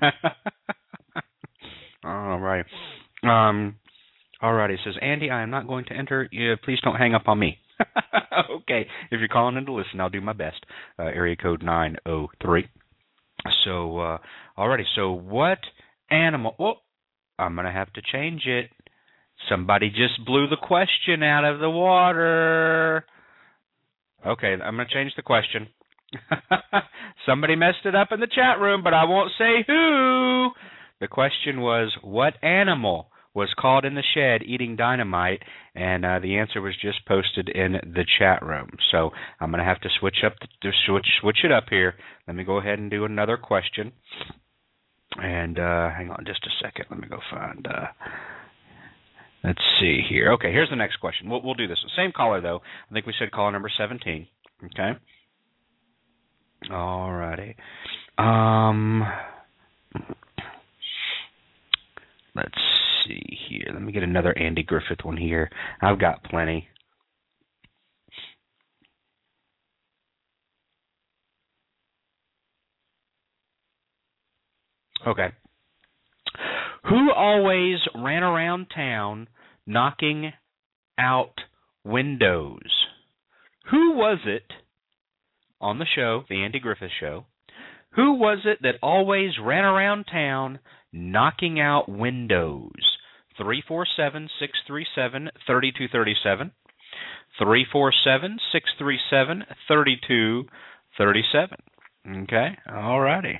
All right. Um, all right. It says, Andy, I am not going to enter. Uh, please don't hang up on me. Okay. If you're calling in to listen, I'll do my best. Uh, area code nine oh three. So, uh, alrighty. So, what animal? Well, I'm going to have to change it. Somebody just blew the question out of the water. Okay, I'm going to change the question. Somebody messed it up in the chat room, but I won't say who. The question was, what animal was caught in the shed eating dynamite? And uh, the answer was just posted in the chat room. So I'm going to have to switch up, the, switch switch it up here. Let me go ahead and do another question. And uh, hang on just a second. Let me go find. Uh, let's see here. Okay, here's the next question. We'll, we'll do this. Same caller though. I think we said caller number seventeen. Okay. All righty. Um. Let's see here. Let me get another Andy Griffith one here. I've got plenty. Okay. Who always ran around town knocking out windows? Who was it on the show, the Andy Griffith Show? Who was it that always ran around town knocking out windows? three four seven, six three seven, three two three seven. three four seven, six three seven, three two three seven. Okay, all righty.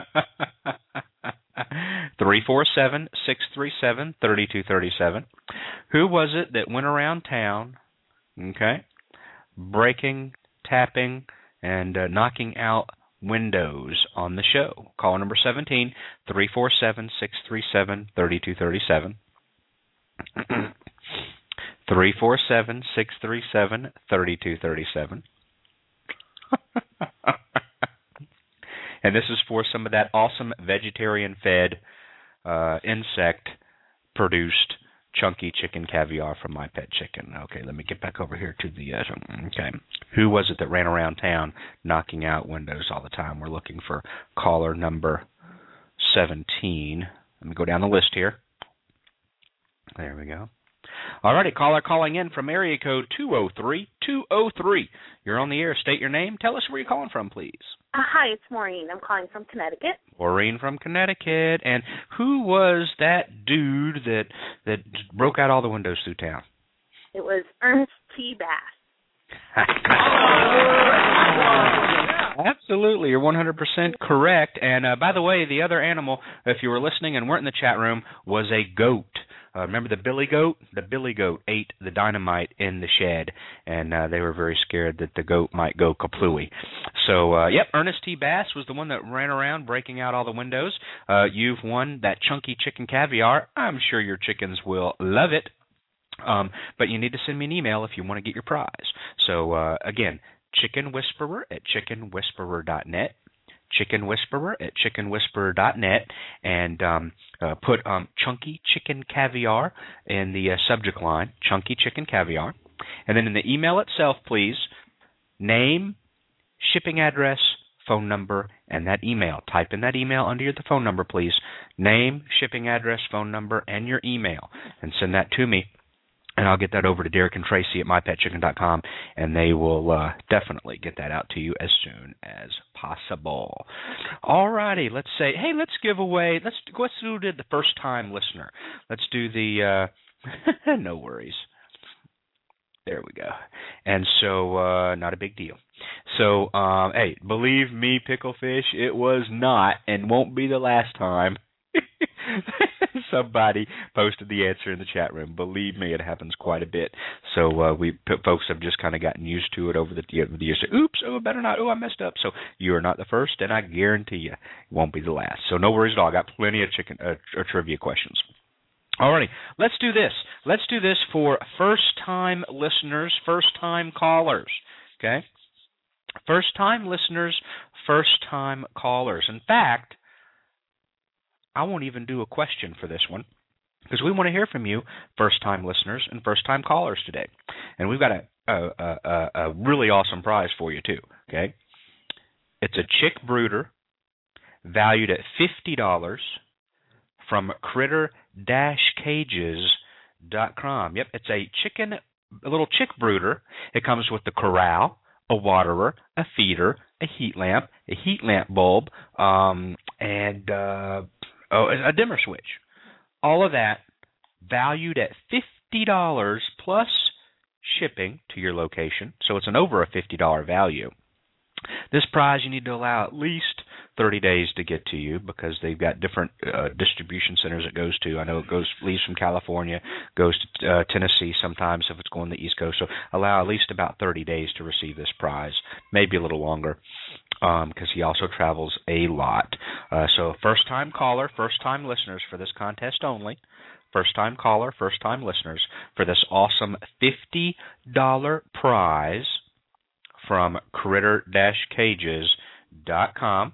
three four seven, six three seven, three two three seven. Who was it that went around town, okay, breaking, tapping, and uh, knocking out windows on the show? Caller number seventeen, three four seven, six three seven, three two three seven. three four seven, six three seven, three two three seven. And this is for some of that awesome vegetarian-fed, uh, insect-produced chunky chicken caviar from My Pet Chicken. Okay, let me get back over here to the, uh, okay. Who was it that ran around town knocking out windows all the time? We're looking for caller number seventeen. Let me go down the list here. There we go. All righty, caller calling in from area code two oh three, two oh three. You're on the air. State your name. Tell us where you're calling from, please. Uh, hi, it's Maureen. I'm calling from Connecticut. Maureen from Connecticut. And who was that dude that that broke out all the windows through town? It was Ernest T. Bass. Absolutely, you're one hundred percent correct. And uh, by the way, the other animal, if you were listening and weren't in the chat room, was a goat. Uh, remember the billy goat? The billy goat ate the dynamite in the shed, and uh, they were very scared that the goat might go kaplooey. So, uh, yep, Ernest T. Bass was the one that ran around breaking out all the windows. Uh, you've won that chunky chicken caviar. I'm sure your chickens will love it. Um, but you need to send me an email if you want to get your prize. So, uh, again, Chicken Whisperer at chicken whisperer dot net. Chicken Whisperer at chicken whisperer dot net, and um, uh, put um, chunky chicken caviar in the uh, subject line, chunky chicken caviar. And then in the email itself, please, name, shipping address, phone number, and that email. Type in that email under the phone number, please. Name, shipping address, phone number, and your email, and send that to me. And I'll get that over to Derek and Tracy at my pet chicken dot com, and they will uh, definitely get that out to you as soon as possible. All righty, let's say, hey, let's give away, let's, let's do the first-time listener. Let's do the, uh, no worries. There we go. And so, uh, not a big deal. So, um, hey, believe me, Picklefish, it was not and won't be the last time somebody posted the answer in the chat room. Believe me, it happens quite a bit. So uh, we p- folks have just kind of gotten used to it over the, over the years. So, oops, oh, better not. Oh, I messed up. So you are not the first, and I guarantee you it won't be the last. So no worries at all. I got plenty of chicken uh, or trivia questions. Alrighty, let's do this. Let's do this for first-time listeners, first-time callers. Okay, First-time listeners, first-time callers. In fact, I won't even do a question for this one because we want to hear from you, first-time listeners and first-time callers today. And we've got a, a, a, a really awesome prize for you, too, okay? It's a chick brooder valued at fifty dollars from critter dash cages dot com. Yep, it's a chicken, a little chick brooder. It comes with the corral, a waterer, a feeder, a heat lamp, a heat lamp bulb, um, and uh, oh, a dimmer switch. All of that valued at fifty dollars plus shipping to your location. So it's an over a fifty dollars value. This prize you need to allow at least thirty days to get to you because they've got different uh, distribution centers it goes to. I know it goes leaves from California, goes to uh, Tennessee sometimes if it's going to the East Coast. So allow at least about thirty days to receive this prize, maybe a little longer because um, he also travels a lot. Uh, so first-time caller, first-time listeners for this contest only. First-time caller, first-time listeners for this awesome fifty dollars prize from critter dash cages dot com.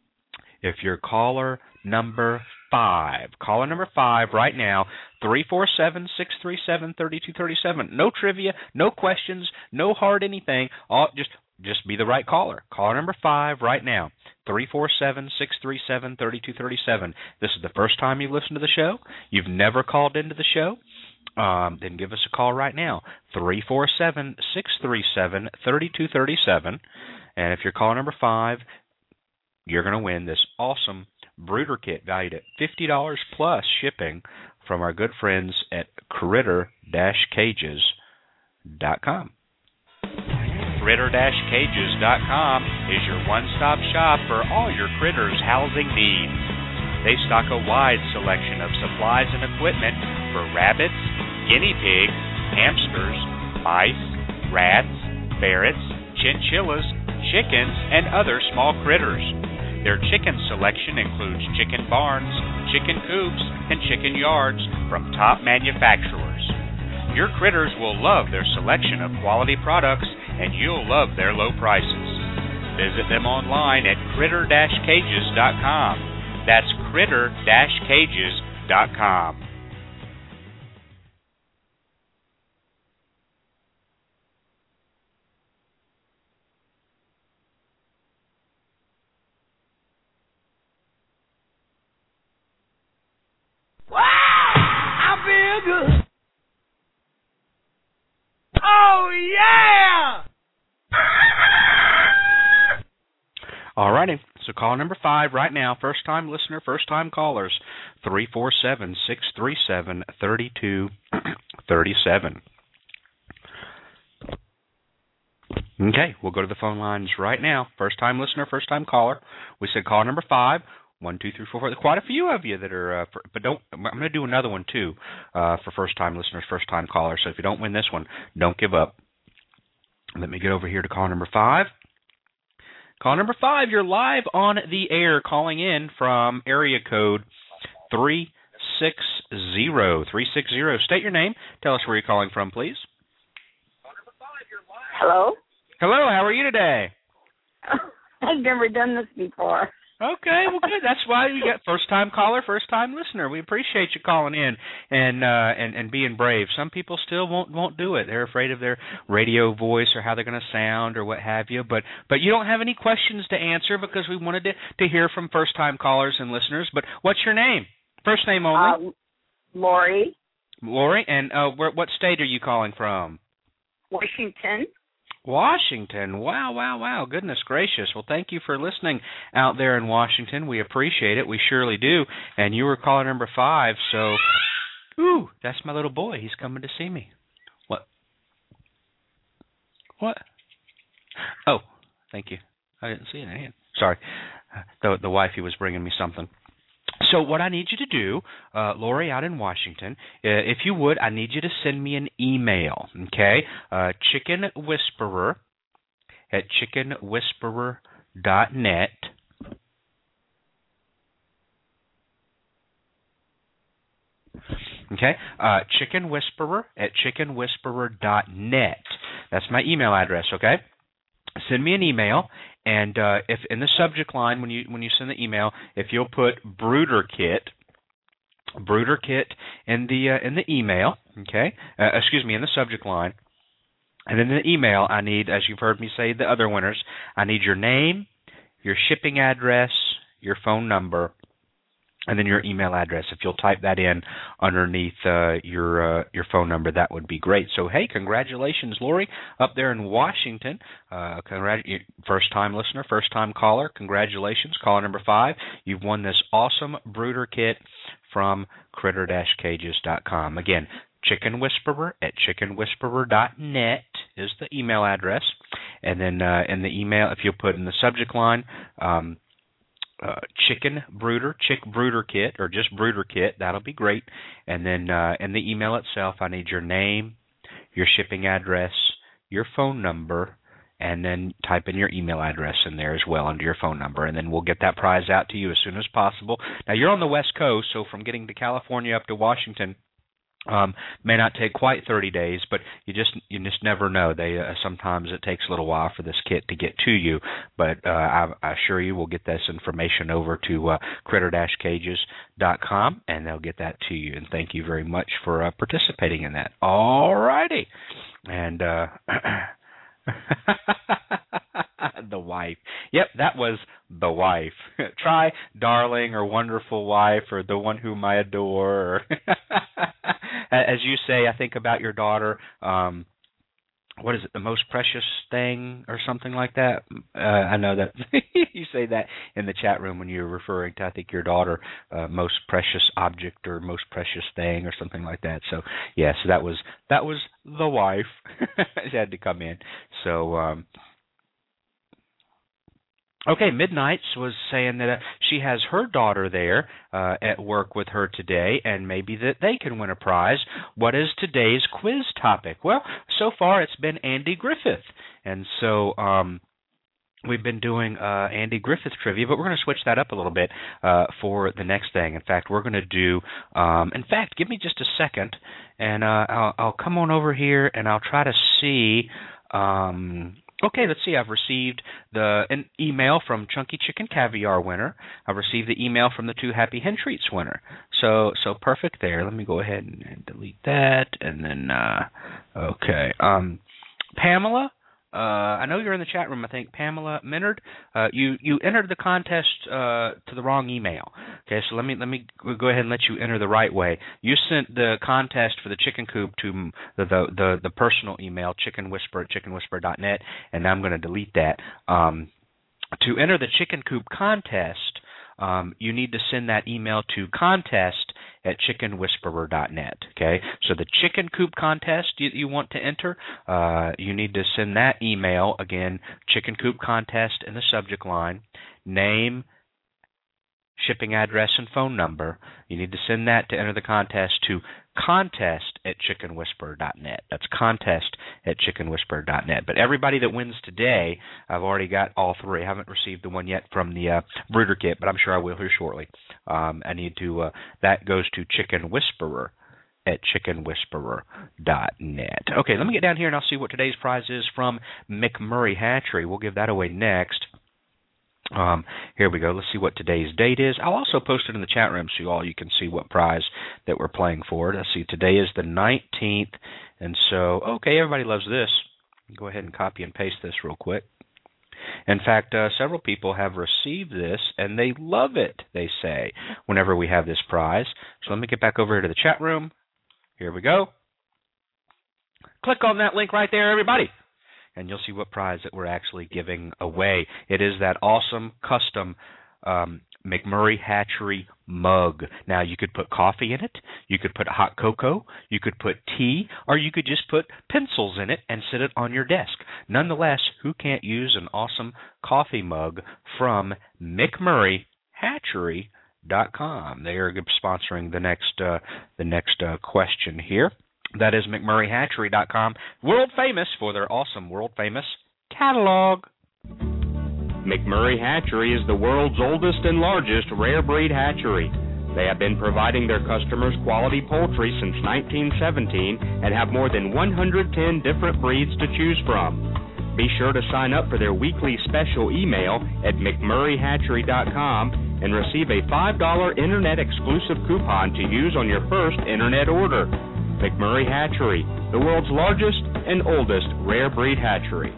If you're caller number five, caller number five right now, three four seven, six three seven, three two three seven. No trivia, no questions, no hard anything. All just just be the right caller. Caller number five right now, three four seven, six three seven, three two three seven. This is the first time you've listened to the show. You've never called into the show. Um, then give us a call right now, three four seven, six three seven, three two three seven. And if you're caller number five, you're going to win this awesome brooder kit valued at fifty dollars plus shipping from our good friends at critter dash cages dot com. critter dash cages dot com is your one-stop shop for all your critters housing needs. They stock a wide selection of supplies and equipment for rabbits, guinea pigs, hamsters, mice, rats, ferrets, chinchillas, chickens, and other small critters. Their chicken selection includes chicken barns, chicken coops, and chicken yards from top manufacturers. Your critters will love their selection of quality products, and you'll love their low prices. Visit them online at critter dash cages dot com. That's critter dash cages dot com. Wow! I feel good. Oh, yeah! All righty. So call number five right now, first-time listener, first-time callers, three four seven, six three seven, three two three seven. Okay, we'll go to the phone lines right now. First-time listener, first-time caller. We said call number five. One, two, three, four, four. Quite a few of you that are, uh, for, but don't. I'm going to do another one too uh, for first-time listeners, first-time callers. So if you don't win this one, don't give up. Let me get over here to call number five. Call number five. You're live on the air, calling in from area code three six zero three six zero. State your name. Tell us where you're calling from, please. Hello. Hello. How are you today? I've never done this before. Okay, well, good. That's why we got first-time caller, first-time listener. We appreciate you calling in and uh, and and being brave. Some people still won't won't do it. They're afraid of their radio voice or how they're going to sound or what have you. But but you don't have any questions to answer because we wanted to to hear from first-time callers and listeners. But what's your name? First name only. Um, Lori. Lori, and uh, where, what state are you calling from? Washington. Washington. Wow, wow, wow. Goodness gracious. Well, thank you for listening out there in Washington. We appreciate it. We surely do. And you were caller number five, so, ooh, that's my little boy. He's coming to see me. What? What? Oh, thank you. I didn't see it. Sorry. The, the wifey was bringing me something. So what I need you to do, uh, Lori out in Washington, uh, if you would, I need you to send me an email, okay? Uh, Chicken Whisperer at chicken whisperer dot net. Okay, uh, Chicken Whisperer at chicken whisperer dot net. That's my email address, okay? send me an email, and uh, if in the subject line when you when you send the email, if you'll put Brooder Kit, Brooder Kit in the uh, in the email, okay? Uh, excuse me, in the subject line, and in the email, I need, as you've heard me say the other winners, I need your name, your shipping address, your phone number, and then your email address. If you'll type that in underneath uh, your uh, your phone number, that would be great. So, hey, congratulations, Lori, up there in Washington. Uh, congrat- first-time listener, first-time caller. Congratulations, caller number five. You've won this awesome Brooder Kit from critter dash cages dot com. Again, Chicken Whisperer at chicken whisperer dot net is the email address. And then uh, in the email, if you'll put in the subject line, um, Uh, chicken brooder, chick brooder kit, or just brooder kit, that'll be great. And then uh, in the email itself, I need your name, your shipping address, your phone number, and then type in your email address in there as well under your phone number, and then we'll get that prize out to you as soon as possible. Now, you're on the West Coast, so from getting to California up to Washington, Um, may not take quite thirty days, but you just you just never know. They uh, sometimes it takes a little while for this kit to get to you, but uh, I, I assure you we'll get this information over to uh, critter dash cages dot com, and they'll get that to you. And thank you very much for uh, participating in that. All righty, and uh, the wife. Yep, that was the wife. Try darling or wonderful wife or the one whom I adore. As you say, I think about your daughter. Um, what is it, the most precious thing or something like that? Uh, I know that you say that in the chat room when you're referring to, I think, your daughter, uh, most precious object or most precious thing or something like that. So, yes, yeah, so that was that was the wife. She had to come in. So, um, okay, Midnights was saying that uh, she has her daughter there uh, at work with her today, and maybe that they can win a prize. What is today's quiz topic? Well, so far it's been Andy Griffith, and so um, we've been doing uh, Andy Griffith trivia, but we're going to switch that up a little bit uh, for the next thing. In fact, we're going to do, um, in fact, give me just a second, and uh, I'll, I'll come on over here, and I'll try to see... Um, Okay, let's see. I've received the an email from Chunky Chicken Caviar winner. I've received the email from the Two Happy Hen Treats winner. So so perfect there. Let me go ahead and, and delete that. And then, uh, okay. Um, Pamela, uh, I know you're in the chat room, I think. Pamela Minard, uh, you, you entered the contest uh, to the wrong email. Okay, so let me let me go ahead and let you enter the right way. You sent the contest for the chicken coop to the the, the, the personal email, chicken whisperer at chicken whisperer dot net, and I'm going to delete that. Um, to enter the chicken coop contest, um, you need to send that email to contest at chicken whisperer dot net. Okay, so the chicken coop contest you, you want to enter, uh, you need to send that email again, chicken coop contest in the subject line, name, shipping address, and phone number. You need to send that to enter the contest to contest at chicken whisperer dot net. That's contest at chicken whisperer dot net. But everybody that wins today, I've already got all three. I haven't received the one yet from the uh, Brooder Kit, but I'm sure I will here shortly. Um, I need to, uh, that goes to Chicken Whisperer at chicken whisperer dot net. Okay, let me get down here and I'll see what today's prize is from McMurray Hatchery. We'll give that away next. Um, here we go. Let's see what today's date is. I'll also post it in the chat room so you all you can see what prize that we're playing for. Let's see. Today is the nineteenth, and so okay, everybody loves this. Go ahead and copy and paste this real quick. In fact, uh, several people have received this, and they love it, they say, whenever we have this prize. So let me get back over here to the chat room. Here we go. Click on that link right there, everybody, and you'll see what prize that we're actually giving away. It is that awesome custom um, McMurray Hatchery mug. Now, you could put coffee in it, you could put hot cocoa, you could put tea, or you could just put pencils in it and sit it on your desk. Nonetheless, who can't use an awesome coffee mug from McMurray Hatchery dot com? They are sponsoring the next uh, the next uh, question here. That is McMurray Hatchery dot com, world famous for their awesome world famous catalog. McMurray Hatchery is the world's oldest and largest rare breed hatchery. They have been providing their customers quality poultry since nineteen seventeen and have more than one hundred ten different breeds to choose from. Be sure to sign up for their weekly special email at mcmurray hatchery dot com and receive a five dollars internet exclusive coupon to use on your first internet order. McMurray Hatchery, the world's largest and oldest rare breed hatchery.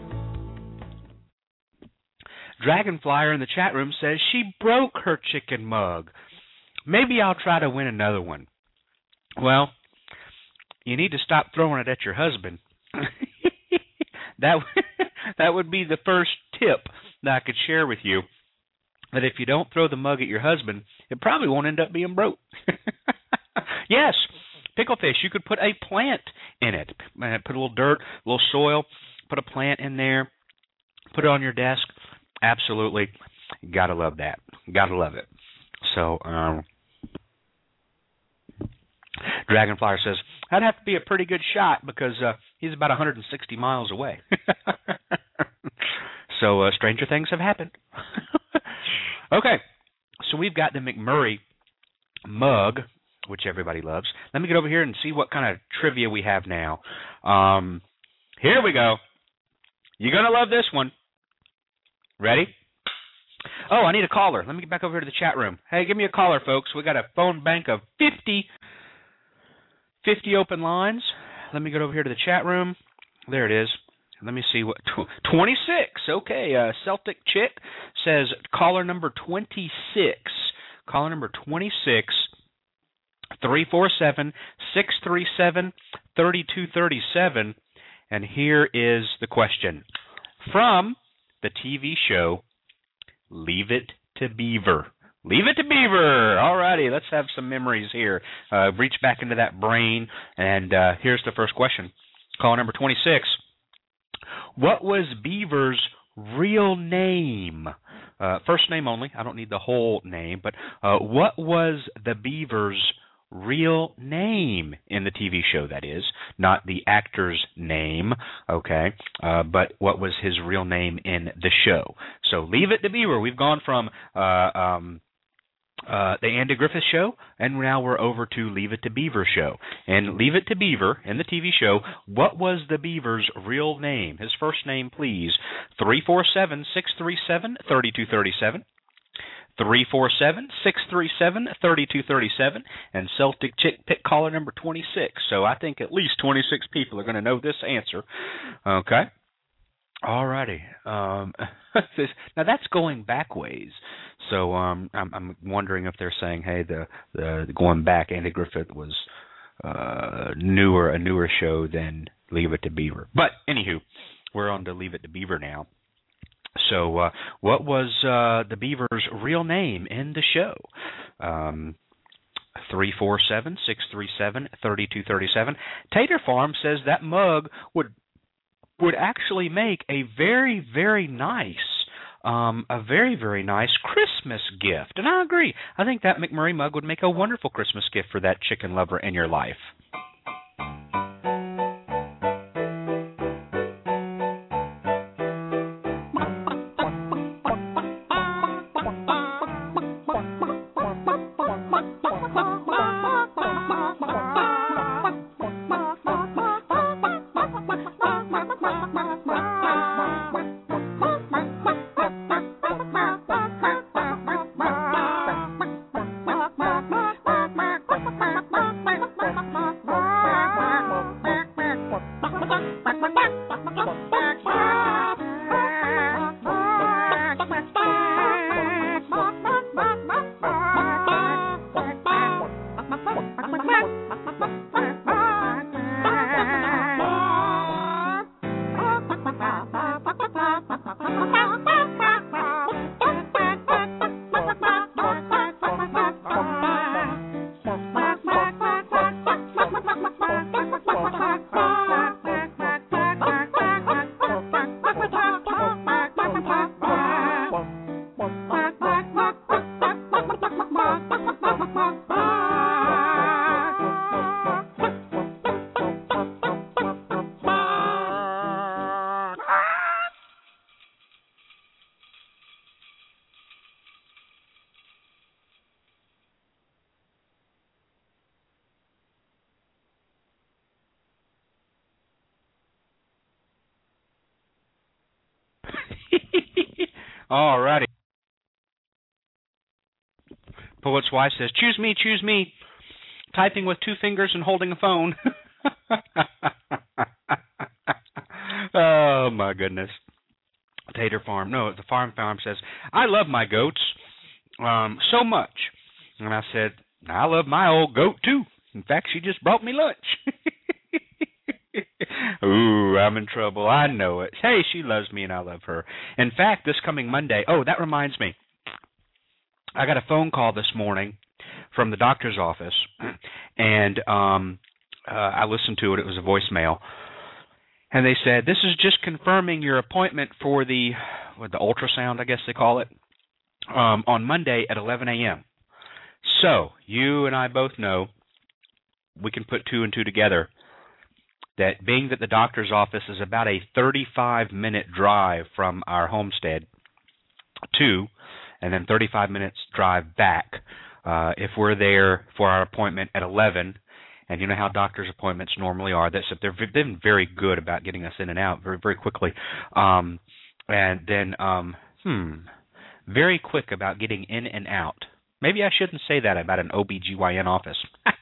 Dragonflyer in the chat room says she broke her chicken mug. Maybe I'll try to win another one. Well, you need to stop throwing it at your husband. that that would be the first tip that I could share with you. That if you don't throw the mug at your husband, it probably won't end up being broke. Yes, picklefish, you could put a plant in it. Put a little dirt, a little soil, put a plant in there, put it on your desk. Absolutely. Gotta love that. Gotta love it. So, um, Dragonflyer says, I'd have to be a pretty good shot because uh, he's about one hundred sixty miles away. So, uh, stranger things have happened. Okay, so we've got the McMurray mug, which everybody loves. Let me get over here and see what kind of trivia we have now. Um, here we go. You're going to love this one. Ready? Oh, I need a caller. Let me get back over here to the chat room. Hey, give me a caller, folks. We got a phone bank of fifty, fifty open lines. Let me get over here to the chat room. There it is. Let me see what twenty-six. Okay, uh, Celtic Chick says caller number twenty-six. Caller number twenty-six. three four seven, six three seven, three two three seven. And here is the question. From the T V show Leave It to Beaver. Leave It to Beaver. All righty, let's have some memories here. Uh, reach back into that brain. And uh, here's the first question. Caller number twenty-six. What was Beaver's real name? Uh, first name only. I don't need the whole name. But uh, what was the Beaver's real name in the T V show, that is? Not the actor's name, okay, uh, but what was his real name in the show. So Leave It to Beaver. We've gone from uh, um, uh, the Andy Griffith Show, and now we're over to Leave It to Beaver show. And Leave It to Beaver, in the T V show, what was the Beaver's real name? His first name, please. three four seven, six three seven, three two three seven. three four seven, six three seven, three two three seven, and Celtic Chick pick caller number twenty-six. So I think at least twenty-six people are going to know this answer. Okay. All righty. Um, now, that's going back ways. So um, I'm, I'm wondering if they're saying, hey, the, the, the going back, Andy Griffith was uh, newer, a newer show than Leave It to Beaver. But anywho, we're on to Leave It to Beaver now. So uh, what was uh, the Beaver's real name in the show? Um, three four seven, six three seven, three two three seven. Tater Farm says that mug would would actually make a very, very nice, um, a very, very nice Christmas gift. And I agree. I think that McMurray mug would make a wonderful Christmas gift for that chicken lover in your life. All righty. Poet's wife says, choose me, choose me. Typing with two fingers and holding a phone. Oh, my goodness. Tater Farm. No, the Farm Farm says, I love my goats um, so much. And I said, I love my old goat, too. In fact, she just brought me lunch. Ooh, I'm in trouble. I know it. Hey, she loves me and I love her. In fact, this coming Monday, oh, that reminds me. I got a phone call this morning from the doctor's office, and um, uh, I listened to it. It was a voicemail. And they said, this is just confirming your appointment for the what, the ultrasound, I guess they call it, um, on Monday at eleven a.m. So you and I both know we can put two and two together, that being that the doctor's office is about a thirty-five minute drive from our homestead to, and then thirty-five minutes drive back, uh, if we're there for our appointment at eleven, and you know how doctor's appointments normally are, that's, they've been very good about getting us in and out very, very quickly, um, and then, um, hmm, very quick about getting in and out. Maybe I shouldn't say that about an O B G Y N office.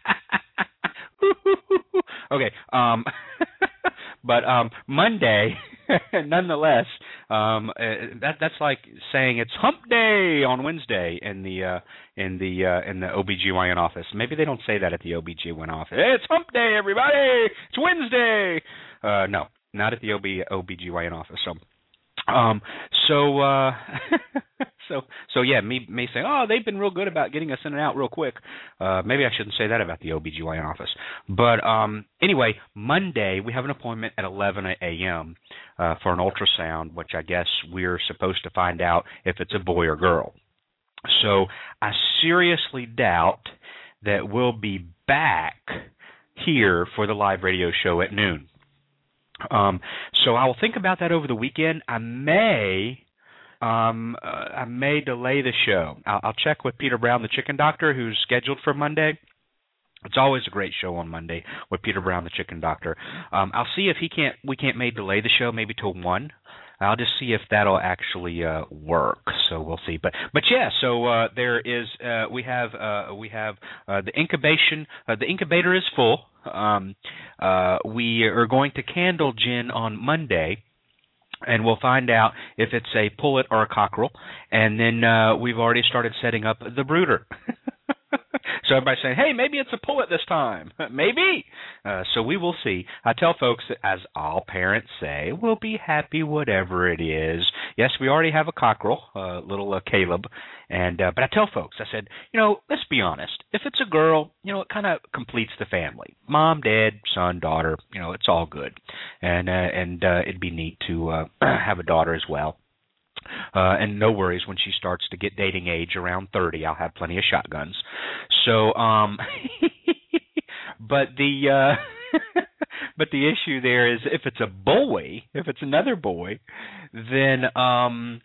Okay, um, but um, Monday, nonetheless, um, uh, that that's like saying it's Hump Day on Wednesday in the uh, in the uh, in the O B G Y N office. Maybe they don't say that at the O B G Y N office. It's Hump Day, everybody! It's Wednesday. Uh, no, not at the O B O B G Y N office. So. Um, so, uh, so, so yeah, me, me saying, oh, they've been real good about getting us in and out real quick. Uh, maybe I shouldn't say that about the O B G Y N office. But, um, anyway, Monday we have an appointment at eleven a.m. uh, for an ultrasound, which I guess we're supposed to find out if it's a boy or girl. So I seriously doubt that we'll be back here for the live radio show at noon. Um, so I will think about that over the weekend. I may, um, uh, I may delay the show. I'll, I'll check with Peter Brown, the chicken doctor, who's scheduled for Monday. It's always a great show on Monday with Peter Brown, the chicken doctor. Um, I'll see if he can't, we can't may delay the show maybe till one. I'll just see if that'll actually uh, work. So we'll see. But but yeah. So uh, there is. Uh, we have uh, we have uh, the incubation. Uh, the incubator is full. Um, uh, we are going to candle gin on Monday, and we'll find out if it's a pullet or a cockerel. And then uh, we've already started setting up the brooder. So everybody's saying, hey, maybe it's a pullet this time. Maybe. Uh, so we will see. I tell folks that, as all parents say, we'll be happy whatever it is. Yes, we already have a cockerel, uh, little uh, Caleb. And uh, but I tell folks, I said, you know, let's be honest. If it's a girl, you know, it kind of completes the family. Mom, dad, son, daughter, you know, it's all good. And, uh, and uh, it'd be neat to uh, have a daughter as well. Uh, and no worries, when she starts to get dating age around thirty, I'll have plenty of shotguns. So, um, but the uh, but the issue there is if it's a boy, if it's another boy, then um,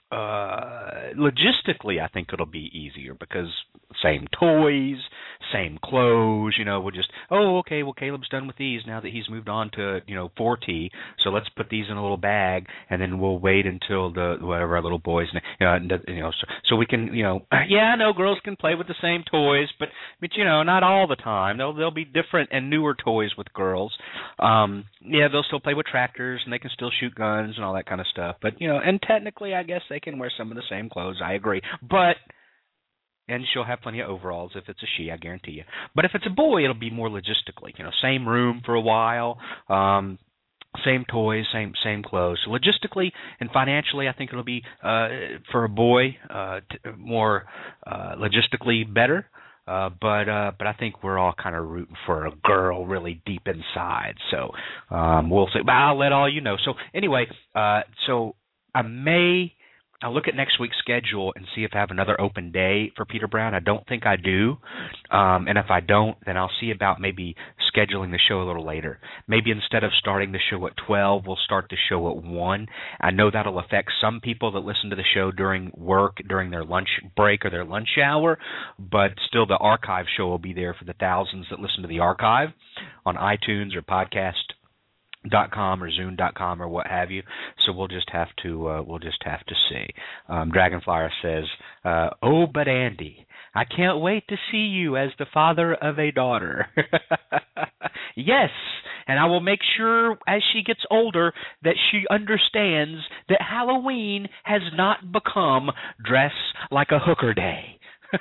uh, logistically, I think it'll be easier because same toys, same clothes, you know, we'll just, oh, okay, well, Caleb's done with these now that he's moved on to, you know, four T, so let's put these in a little bag, and then we'll wait until the, whatever our little boys, you know, and, you know so, so we can, you know, yeah, I know girls can play with the same toys, but, but you know, not all the time. There'll, there'll be different and newer toys with girls. Um, yeah, they'll still play with tractors, and they can still shoot guns and all that kind of stuff, but, you know, and technically, I guess they can wear some of the same clothes, I agree, but... And she'll have plenty of overalls if it's a she, I guarantee you. But if it's a boy, it'll be more logistically. You know, same room for a while, um, same toys, same same clothes. So logistically and financially, I think it'll be uh, for a boy uh, t- more uh, logistically better. Uh, but uh, but I think we're all kind of rooting for a girl really deep inside. So um, we'll see. But I'll let all you know. So anyway, uh, so I may. I'll look at next week's schedule and see if I have another open day for Peter Brown. I don't think I do. Um, and if I don't, then I'll see about maybe scheduling the show a little later. Maybe instead of starting the show at twelve, we'll start the show at one. I know that'll affect some people that listen to the show during work, during their lunch break or their lunch hour, but still the archive show will be there for the thousands that listen to the archive on iTunes or podcast dot com or Zune dot com or what have you. So we'll just have to uh, we'll just have to see. Um, Dragonflyer says, uh, "Oh, but Andy, I can't wait to see you as the father of a daughter." Yes, and I will make sure as she gets older that she understands that Halloween has not become dress like a hooker day.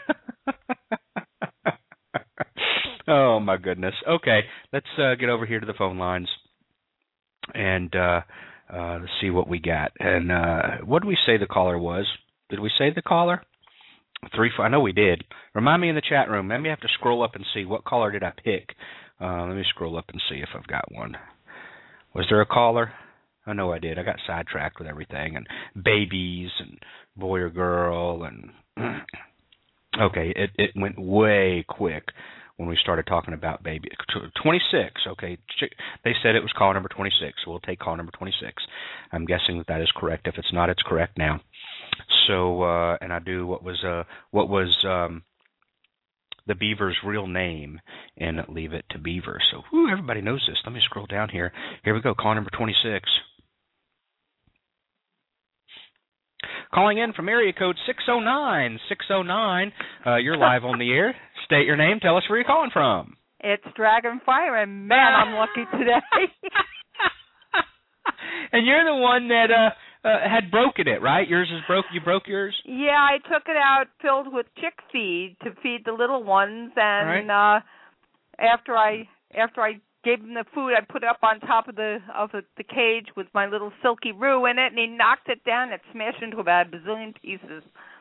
Oh my goodness. Okay, let's uh, get over here to the phone lines and uh, uh, let's see what we got. And uh, what did we say the caller was? Did we say the caller? Three. Four, I know we did. Remind me in the chat room. Maybe I have to scroll up and see what caller did I pick. Uh, let me scroll up and see if I've got one. Was there a caller? I know I did. I got sidetracked with everything and babies and boy or girl and okay, it it went way quick when we started talking about baby. twenty-six, okay. They said it was call number twenty-six, so we'll take call number twenty-six. I'm guessing that that is correct. If it's not, it's correct now. So, uh, and I do what was uh, what was um, the beaver's real name and leave it to Beaver. So, whew, everybody knows this. Let me scroll down here. Here we go, call number twenty-six. Calling in from area code six oh nine. six oh nine. Uh, you're live on the air. State your name. Tell us where you're calling from. It's Dragonfire, and man, I'm lucky today. And you're the one that uh, uh, had broken it, right? Yours is broke. You broke yours? Yeah, I took it out filled with chick feed to feed the little ones, and right. uh, after I after I gave him the food, I put it up on top of the of the, the cage with my little silky roo in it, and he knocked it down. It smashed into about a bazillion pieces.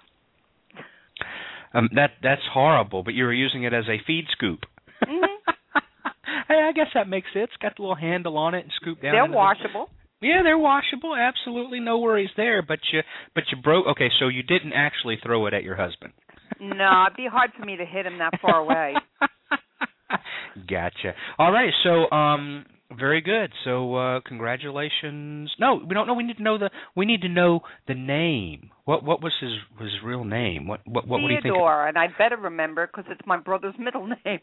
Um, that that's horrible. But you were using it as a feed scoop. Mm-hmm. Hey, I guess that makes sense. It's got the little handle on it and scoop down. They're washable. The, yeah, they're washable. Absolutely, no worries there. But you but you broke. Okay, so you didn't actually throw it at your husband. No, it'd be hard for me to hit him that far away. Gotcha. All right, so um, very good. So uh, congratulations. No, we don't know. We need to know the. We need to know the name. What what was his his real name? What what what would he think? Theodore, and I better remember because it's my brother's middle name.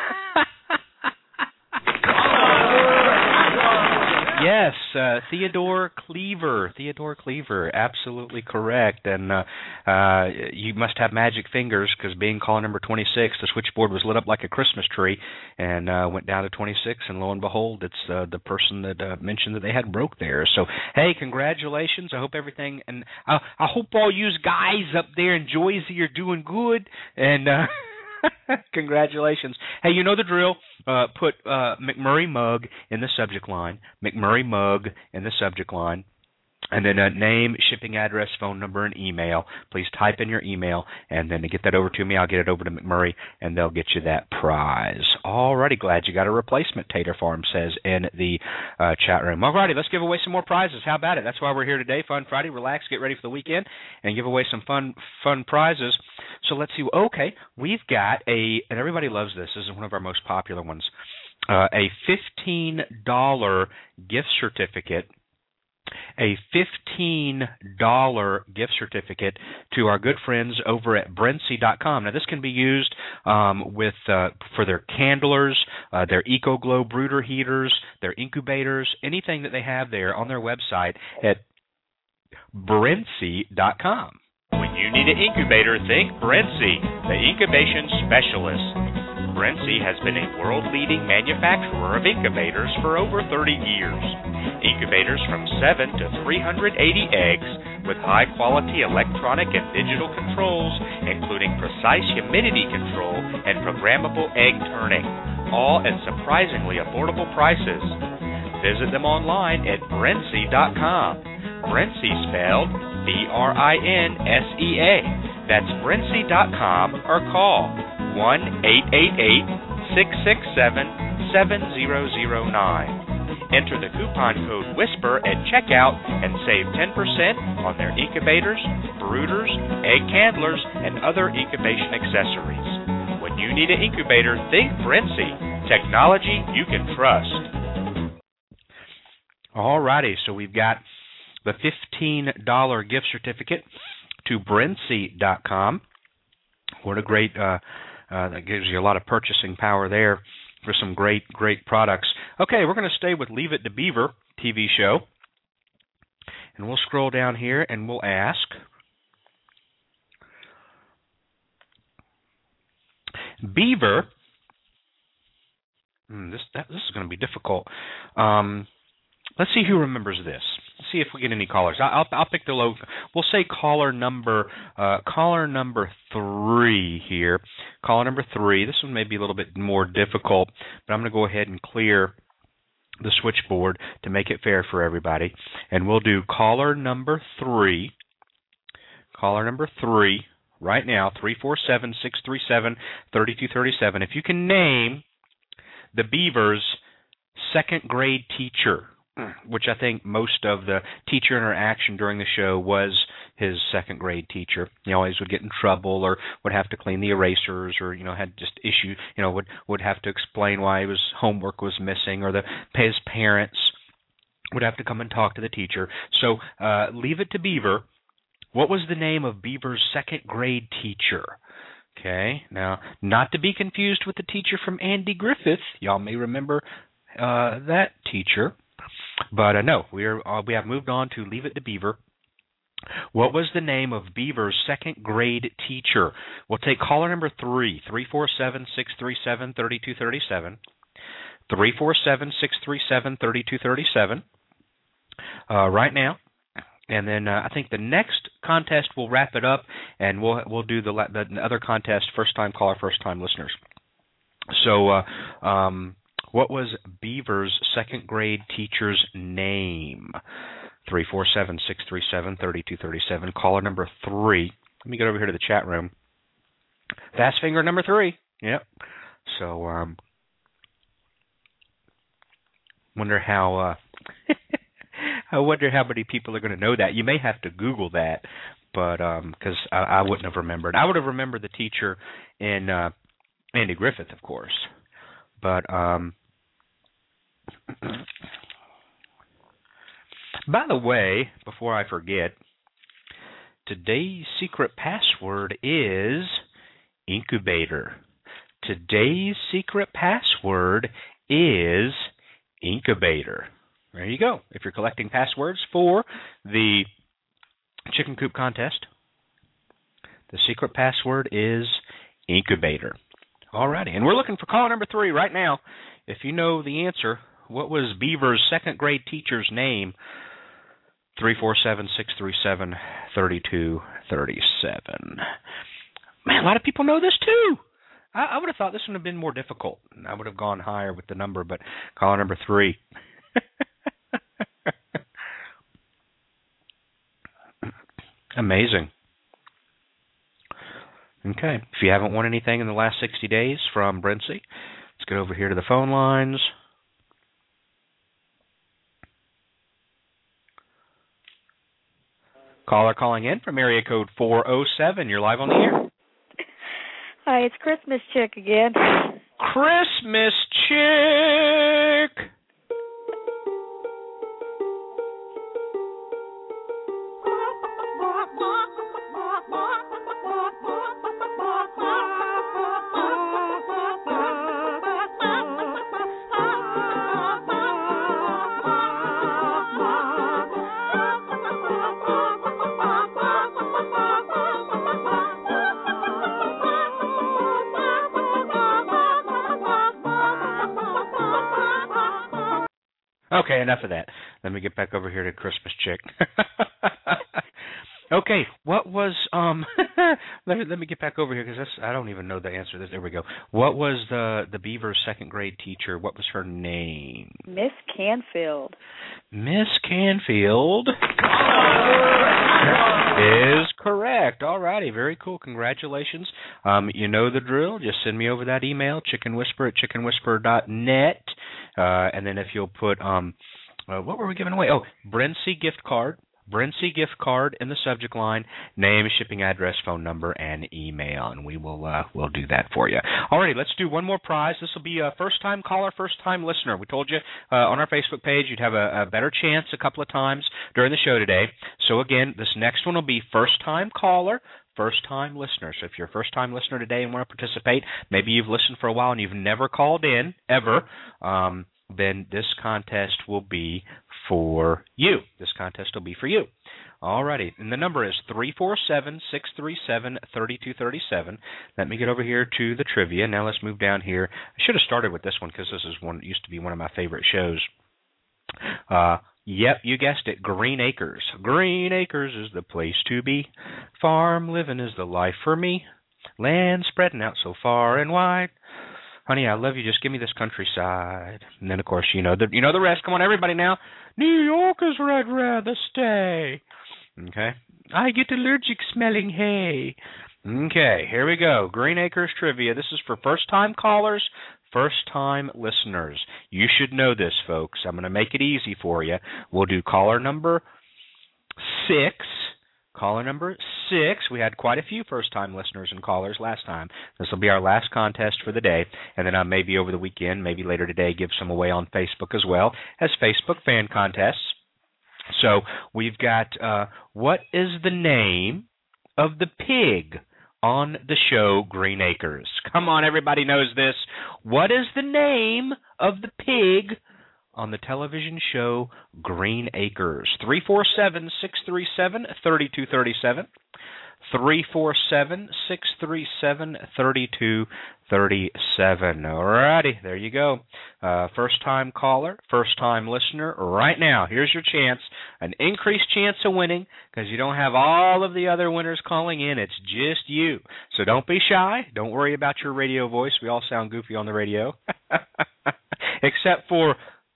Yes, uh, Theodore Cleaver. Theodore Cleaver, absolutely correct. And uh, uh, you must have magic fingers because being call number twenty-six, the switchboard was lit up like a Christmas tree and uh, went down to twenty-six, and lo and behold, it's uh, the person that uh, mentioned that they had broke there. So, hey, congratulations. I hope everything, and I, I hope all you guys up there in Joyzy are doing good, and uh, congratulations. Hey, you know the drill. Uh, put uh, McMurray Mug in the subject line, McMurray Mug in the subject line, and then a name, shipping address, phone number, and email. Please type in your email, and then to get that over to me, I'll get it over to McMurray, and they'll get you that prize. Alrighty, glad you got a replacement, Tater Farm says in the uh, chat room. Alrighty, let's give away some more prizes. How about it? That's why we're here today. Fun Friday, relax, get ready for the weekend, and give away some fun fun prizes. So let's see. Okay, we've got a, and everybody loves this. This is one of our most popular ones, uh, a fifteen dollars gift certificate a fifteen dollars gift certificate to our good friends over at Brency dot com. Now, this can be used um, with uh, for their candlers, uh, their EcoGlow brooder heaters, their incubators, anything that they have there on their website at Brency dot com. When you need an incubator, think Brency, the incubation specialist. Brency has been a world-leading manufacturer of incubators for over thirty years. Incubators from seven to three hundred eighty eggs with high-quality electronic and digital controls, including precise humidity control and programmable egg turning, all at surprisingly affordable prices. Visit them online at Brency dot com. Brency spelled B R I N S E A. That's Brency dot com or call one eight eight eight, six six seven, seven zero zero nine. Enter the coupon code WHISPER at checkout and save ten percent on their incubators, brooders, egg candlers, and other incubation accessories. When you need an incubator, think Brency. Technology you can trust. All righty, so we've got the fifteen dollars gift certificate to Brency dot com. What a great, uh, uh, that gives you a lot of purchasing power there. for some great, great products. Okay, we're going to stay with Leave It to Beaver T V show. And we'll scroll down here and we'll ask. Beaver. Hmm, this that, this is going to be difficult. Um, let's see who remembers this. Let's see if we get any callers. I'll I'll pick the low. We'll say caller number uh, caller number three here. Caller number three. This one may be a little bit more difficult, but I'm going to go ahead and clear the switchboard to make it fair for everybody, and we'll do caller number three. Caller number three right now. Three four seven six three seven thirty two thirty seven. If you can name the Beaver's second grade teacher, which I think most of the teacher interaction during the show was his second grade teacher. He always would get in trouble or would have to clean the erasers or, you know, had just issue, you know, would, would have to explain why his homework was missing, or the his parents would have to come and talk to the teacher. So uh, Leave It to Beaver. What was the name of Beaver's second grade teacher? Okay, now, not to be confused with the teacher from Andy Griffith. Y'all may remember uh, that teacher. But uh, no, we are uh, we have moved on to Leave It to Beaver. What was the name of Beaver's second grade teacher? We'll take caller number three, three four seven six three seven thirty two thirty seven, three four seven six three seven thirty two thirty seven. Uh, right now. And then uh, I think the next contest will wrap it up, and we'll we'll do the, the other contest, first time caller, first time listeners. So, uh, um, what was Beaver's second grade teacher's name? Three four seven six three seven thirty two thirty seven. Caller number three. Let me get over here to the chat room. Fast finger number three. Yep. So, um, wonder how. Uh, I wonder how many people are going to know that. You may have to Google that, but because um, I, I wouldn't have remembered. I would have remembered the teacher in uh, Andy Griffith, of course. But um, by the way, before I forget, today's secret password is incubator. Today's secret password is incubator. There you go. If you're collecting passwords for the Chicken Coop contest, the secret password is incubator. All righty. And we're looking for caller number three right now. If you know the answer, what was Beaver's second grade teacher's name? three four seven six three seven three two three seven. Man, a lot of people know this too. I, I would have thought this would have been more difficult. I would have gone higher with the number, but caller number three. Amazing. Okay. If you haven't won anything in the last sixty days from Brincy, let's get over here to the phone lines. Caller calling in from area code four oh seven. You're live on the air. Hi, it's Christmas Chick again. Christmas Chick! Okay, enough of that. Let me get back over here to Christmas Chick. Okay, what was um? let me let me get back over here because I don't even know the answer to this. There we go. What was the the Beaver's second grade teacher? What was her name? Miss Canfield. Miss Canfield is correct. All righty, very cool. Congratulations. Um, you know the drill. Just send me over that email, chickenwhisper at chickenwhisper dot net, uh, and then if you'll put um, uh, what were we giving away? Oh, Brincy gift card. Brincy gift card in the subject line, name, shipping address, phone number, and email, and we will uh, we'll do that for you. Alrighty, let's do one more prize. This will be a first-time caller, first-time listener. We told you uh, on our Facebook page you'd have a, a better chance a couple of times during the show today. So again, this next one will be first-time caller, first-time listener. So if you're a first-time listener today and want to participate, maybe you've listened for a while and you've never called in, ever, um, then this contest will be for you. This contest will be for you. Alrighty, and the number is three four seven, six three seven, three two three seven. Let me get over here to the trivia. Now let's move down here. I should have started with this one because this is one used to be one of my favorite shows. Uh, yep, you guessed it, Green Acres. Green Acres is the place to be. Farm living is the life for me. Land spreading out so far and wide. Honey, I love you. Just give me this countryside. And then, of course, you know the you know the rest. Come on, everybody now. New York is where I'd rather stay. Okay. I get allergic smelling hay. Okay, here we go. Green Acres Trivia. This is for first-time callers, first-time listeners. You should know this, folks. I'm going to make it easy for you. We'll do caller number six. Caller number six. We had quite a few first-time listeners and callers last time. This will be our last contest for the day, and then I'll maybe over the weekend, maybe later today, give some away on Facebook as well as Facebook fan contests. So we've got, uh, what is the name of the pig on the show Green Acres? Come on, everybody knows this. What is the name of the pig on the television show Green Acres? three four seven, six three seven, three two three seven. three four seven, six three seven, three two three seven. All righty, there you go. Uh, first-time caller, first-time listener. Right now, here's your chance, an increased chance of winning because you don't have all of the other winners calling in. It's just you. So don't be shy. Don't worry about your radio voice. We all sound goofy on the radio. Except for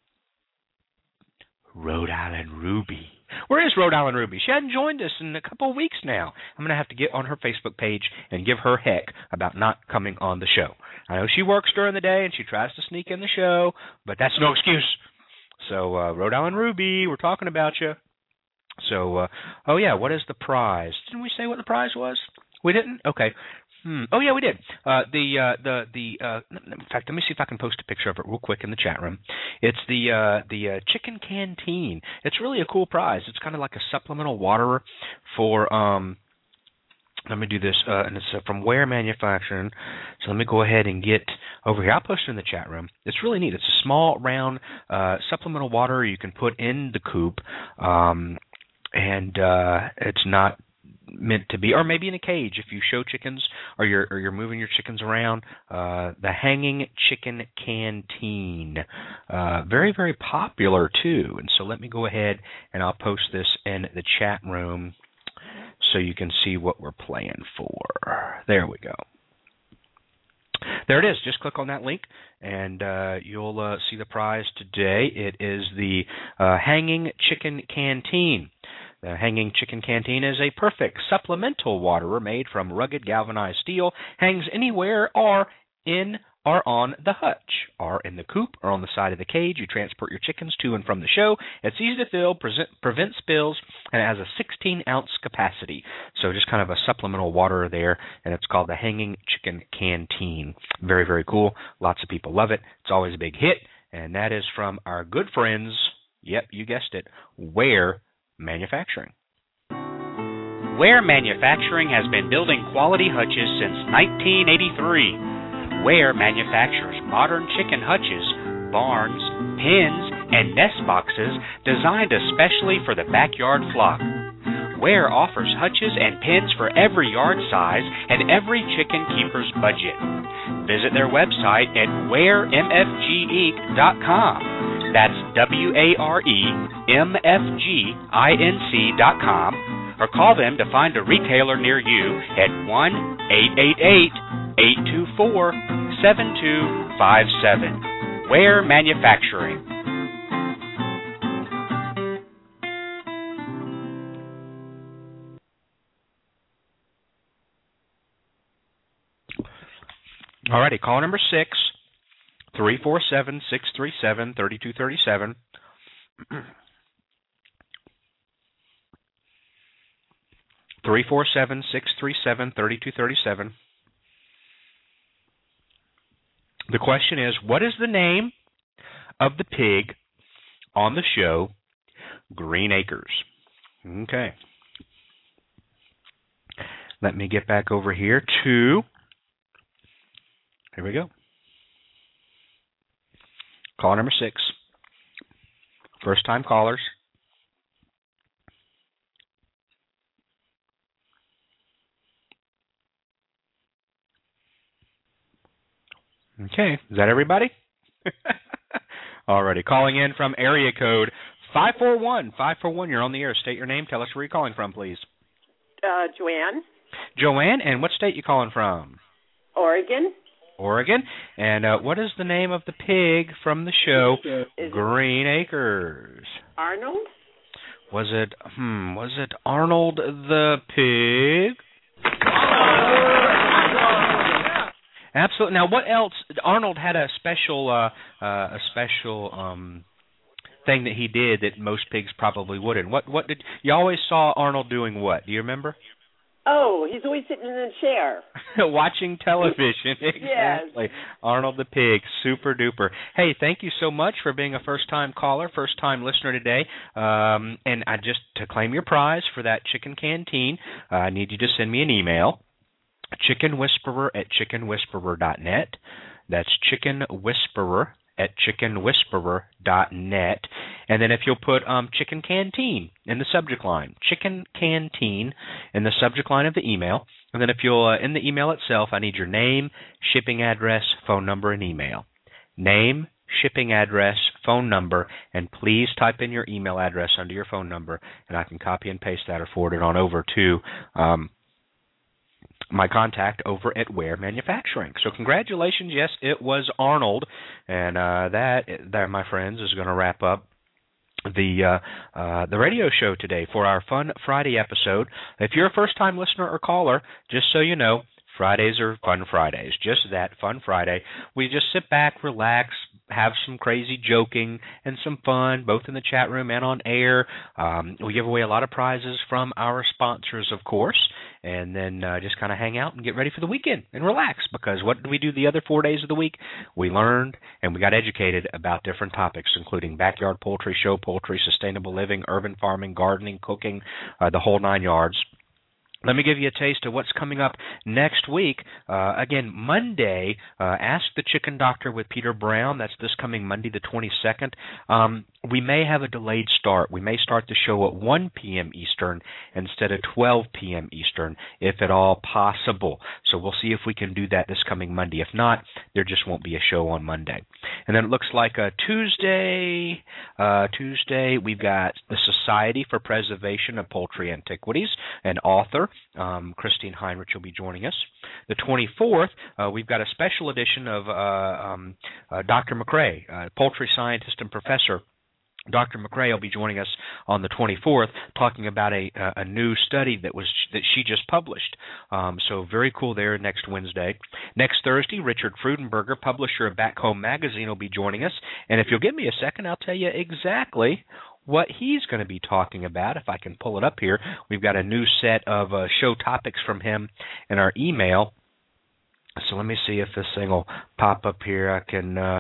Rhode Island Ruby. Where is Rhode Island Ruby? She hadn't joined us in a couple of weeks now. I'm going to have to get on her Facebook page and give her heck about not coming on the show. I know she works during the day and she tries to sneak in the show, but that's no excuse. So, uh, Rhode Island Ruby, we're talking about you. So, uh, oh yeah, what is the prize? Didn't we say what the prize was? We didn't? Okay. Hmm. Oh yeah, we did. Uh, the uh, the the uh, in fact, let me see if I can post a picture of it real quick in the chat room. It's the uh, the uh, chicken canteen. It's really a cool prize. It's kind of like a supplemental water for. Um, let me do this, uh, and it's uh, from Ware Manufacturing. So let me go ahead and get over here. I'll post it in the chat room. It's really neat. It's a small, round uh, supplemental water you can put in the coop, um, and uh, it's not meant to be, or maybe in a cage if you show chickens or you're or you're moving your chickens around. Uh, the Hanging Chicken Canteen, uh, very very popular too. And so let me go ahead and I'll post this in the chat room so you can see what we're playing for. There we go. There it is. Just click on that link, and uh, you'll uh, see the prize today. It is the uh, Hanging Chicken Canteen. The Hanging Chicken Canteen is a perfect supplemental waterer made from rugged galvanized steel, hangs anywhere or in or on the hutch, or in the coop, or on the side of the cage. You transport your chickens to and from the show. It's easy to fill, present, prevent spills, and it has a sixteen ounce capacity. So just kind of a supplemental waterer there, and it's called the Hanging Chicken Canteen. Very, very cool. Lots of people love it. It's always a big hit, and that is from our good friends, yep, you guessed it, Ware Manufacturing. Ware Manufacturing has been building quality hutches since nineteen eighty-three. Ware manufactures modern chicken hutches, barns, pens, and nest boxes designed especially for the backyard flock. Ware offers hutches and pens for every yard size and every chicken keeper's budget. Visit their website at ware m f g inc dot com. That's W A R E M F G I N C dot com, or call them to find a retailer near you at one eight eight eight, eight two four, seven two five seven. Ware Manufacturing. All righty, call number six, three four seven, six three seven, three two three seven. three four seven, six three seven, three two three seven. The question is, what is the name of the pig on the show Green Acres? Okay. Let me get back over here to, here we go. Caller number six. First time callers. Okay, is that everybody? Alrighty, calling in from area code five four one. five four one, you're on the air. State your name. Tell us where you're calling from, please. Uh, Joanne. Joanne, and what state you calling from? Oregon. Oregon. And uh, what is the name of the pig from the show is Green Acres? Arnold. Was it, hmm, was it Arnold the pig? Absolutely. Now, what else? Arnold had a special, uh, uh, a special um, thing that he did that most pigs probably wouldn't. What? What did you always saw Arnold doing? What? Do you remember? Oh, he's always sitting in a chair. Watching television. Exactly. Yes. Arnold the pig. Super duper. Hey, thank you so much for being a first-time caller, first-time listener today. Um, and I just, to claim your prize for that chicken canteen, uh, I need you to send me an email. Chicken Whisperer at chicken whisperer dot net. That's Chicken Whisperer at chicken whisperer dot net. And then if you'll put um, Chicken Canteen in the subject line, Chicken Canteen in the subject line of the email. And then if you'll, uh, in the email itself, I need your name, shipping address, phone number, and email. Name, shipping address, phone number, and please type in your email address under your phone number, and I can copy and paste that or forward it on over to um, my contact over at Ware Manufacturing. So congratulations. Yes, it was Arnold. And uh, that, there, my friends, is going to wrap up the uh, uh, the radio show today for our Fun Friday episode. If you're a first-time listener or caller, just so you know, Fridays are Fun Fridays. Just that, Fun Friday. We just sit back, relax, have some crazy joking and some fun, both in the chat room and on air. Um, we give away a lot of prizes from our sponsors, of course, and then uh, just kind of hang out and get ready for the weekend and relax, because what did we do the other four days of the week? We learned and we got educated about different topics, including backyard poultry, show poultry, sustainable living, urban farming, gardening, cooking, uh, the whole nine yards. Let me give you a taste of what's coming up next week. Uh, again, Monday, uh, Ask the Chicken Doctor with Peter Brown. That's this coming Monday, the twenty-second. Um, we may have a delayed start. We may start the show at one p.m. Eastern instead of twelve p.m. Eastern, if at all possible. So we'll see if we can do that this coming Monday. If not, there just won't be a show on Monday. And then it looks like a Tuesday, uh, Tuesday, we've got the Society for Preservation of Poultry Antiquities, an author. Um, Christine Heinrich will be joining us. The twenty-fourth, uh, we've got a special edition of uh, um, uh, Doctor McRae, uh, poultry scientist and professor. Doctor McRae will be joining us on the twenty-fourth, talking about a a new study that was that she just published. Um, so very cool there next Wednesday. Next Thursday, Richard Freudenberger, publisher of Back Home Magazine, will be joining us. And if you'll give me a second, I'll tell you exactly what he's going to be talking about. If I can pull it up here, we've got a new set of uh, show topics from him in our email. So let me see if this thing will pop up here. I can uh,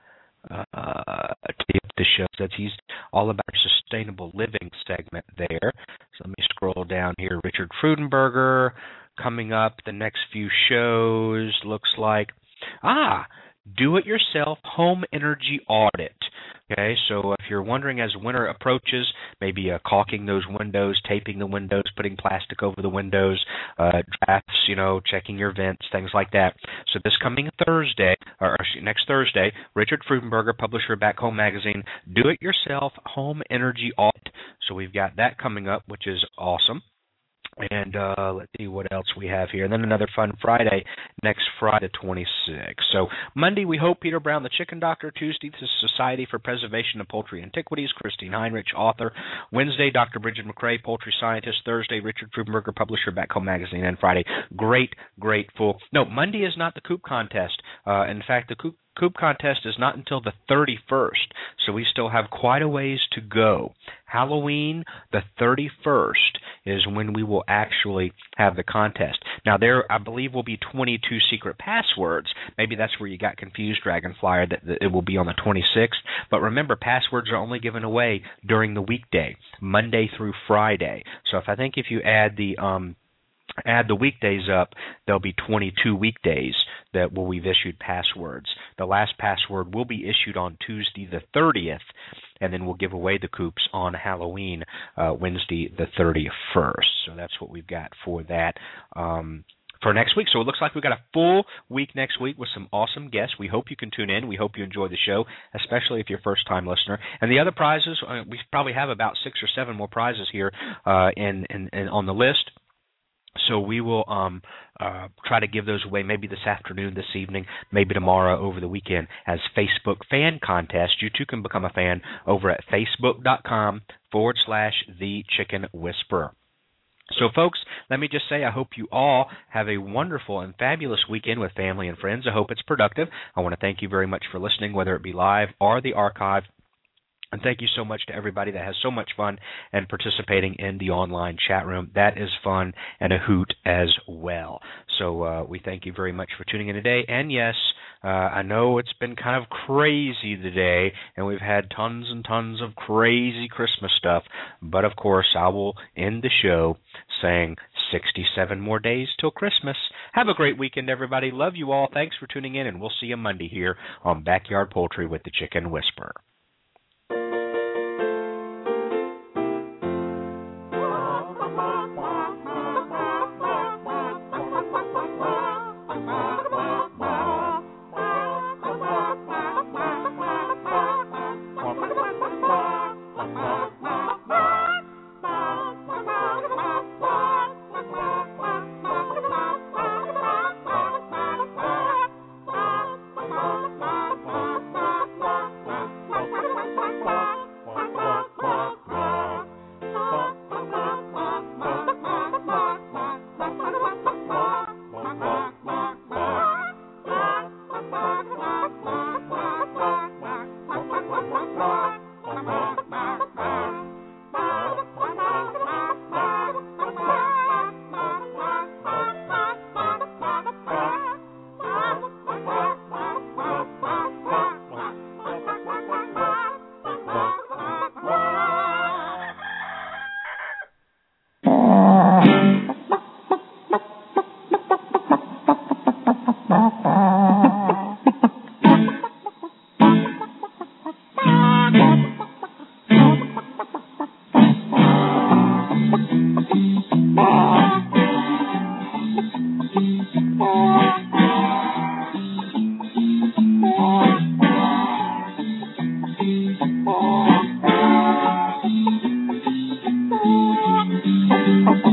uh, tape the show. That he's all about sustainable living segment there. So let me scroll down here. Richard Freudenberger coming up. The next few shows looks like ah. Do-it-yourself home energy audit. Okay, so if you're wondering as winter approaches, maybe uh, caulking those windows, taping the windows, putting plastic over the windows, uh, drafts, you know, checking your vents, things like that. So this coming Thursday, or next Thursday, Richard Freudenberger, publisher of Back Home Magazine, Do-it-yourself home energy audit. So we've got that coming up, which is awesome. And uh, let's see what else we have here. And then another Fun Friday, next Friday, twenty-sixth. So Monday, we hope Peter Brown, the Chicken Doctor. Tuesday, the Society for Preservation of Poultry Antiquities, Christine Heinrich, author. Wednesday, Doctor Bridget McRae, poultry scientist. Thursday, Richard Freudenberger, publisher, Back Home Magazine. And Friday, great, great full. No, Monday is not the Coop Contest. Uh, in fact, the Coop Coop Contest is not until the thirty-first, so we still have quite a ways to go. Halloween, the thirty-first, is when we will actually have the contest. Now, there, I believe, will be twenty-two secret passwords. Maybe that's where you got confused, Dragonflyer, that, that it will be on the twenty-sixth. But remember, passwords are only given away during the weekday, Monday through Friday. So if I think if you add the um, add the weekdays up, there'll be twenty-two weekdays that will we've issued passwords. The last password will be issued on Tuesday the thirtieth, and then we'll give away the coops on Halloween, uh, Wednesday the thirty-first. So that's what we've got for that um, for next week. So it looks like we've got a full week next week with some awesome guests. We hope you can tune in. We hope you enjoy the show, especially if you're a first-time listener. And the other prizes, uh, we probably have about six or seven more prizes here uh, in, in, in on the list. So we will um, uh, try to give those away maybe this afternoon, this evening, maybe tomorrow, over the weekend as Facebook fan contest. You too can become a fan over at facebook.com forward slash The Chicken Whisperer. So, folks, let me just say I hope you all have a wonderful and fabulous weekend with family and friends. I hope it's productive. I want to thank you very much for listening, whether it be live or the archive. And thank you so much to everybody that has so much fun and participating in the online chat room. That is fun and a hoot as well. So uh, we thank you very much for tuning in today. And yes, uh, I know it's been kind of crazy today, and we've had tons and tons of crazy Christmas stuff. But, of course, I will end the show saying sixty-seven more days till Christmas. Have a great weekend, everybody. Love you all. Thanks for tuning in, and we'll see you Monday here on Backyard Poultry with the Chicken Whisperer. Thank you.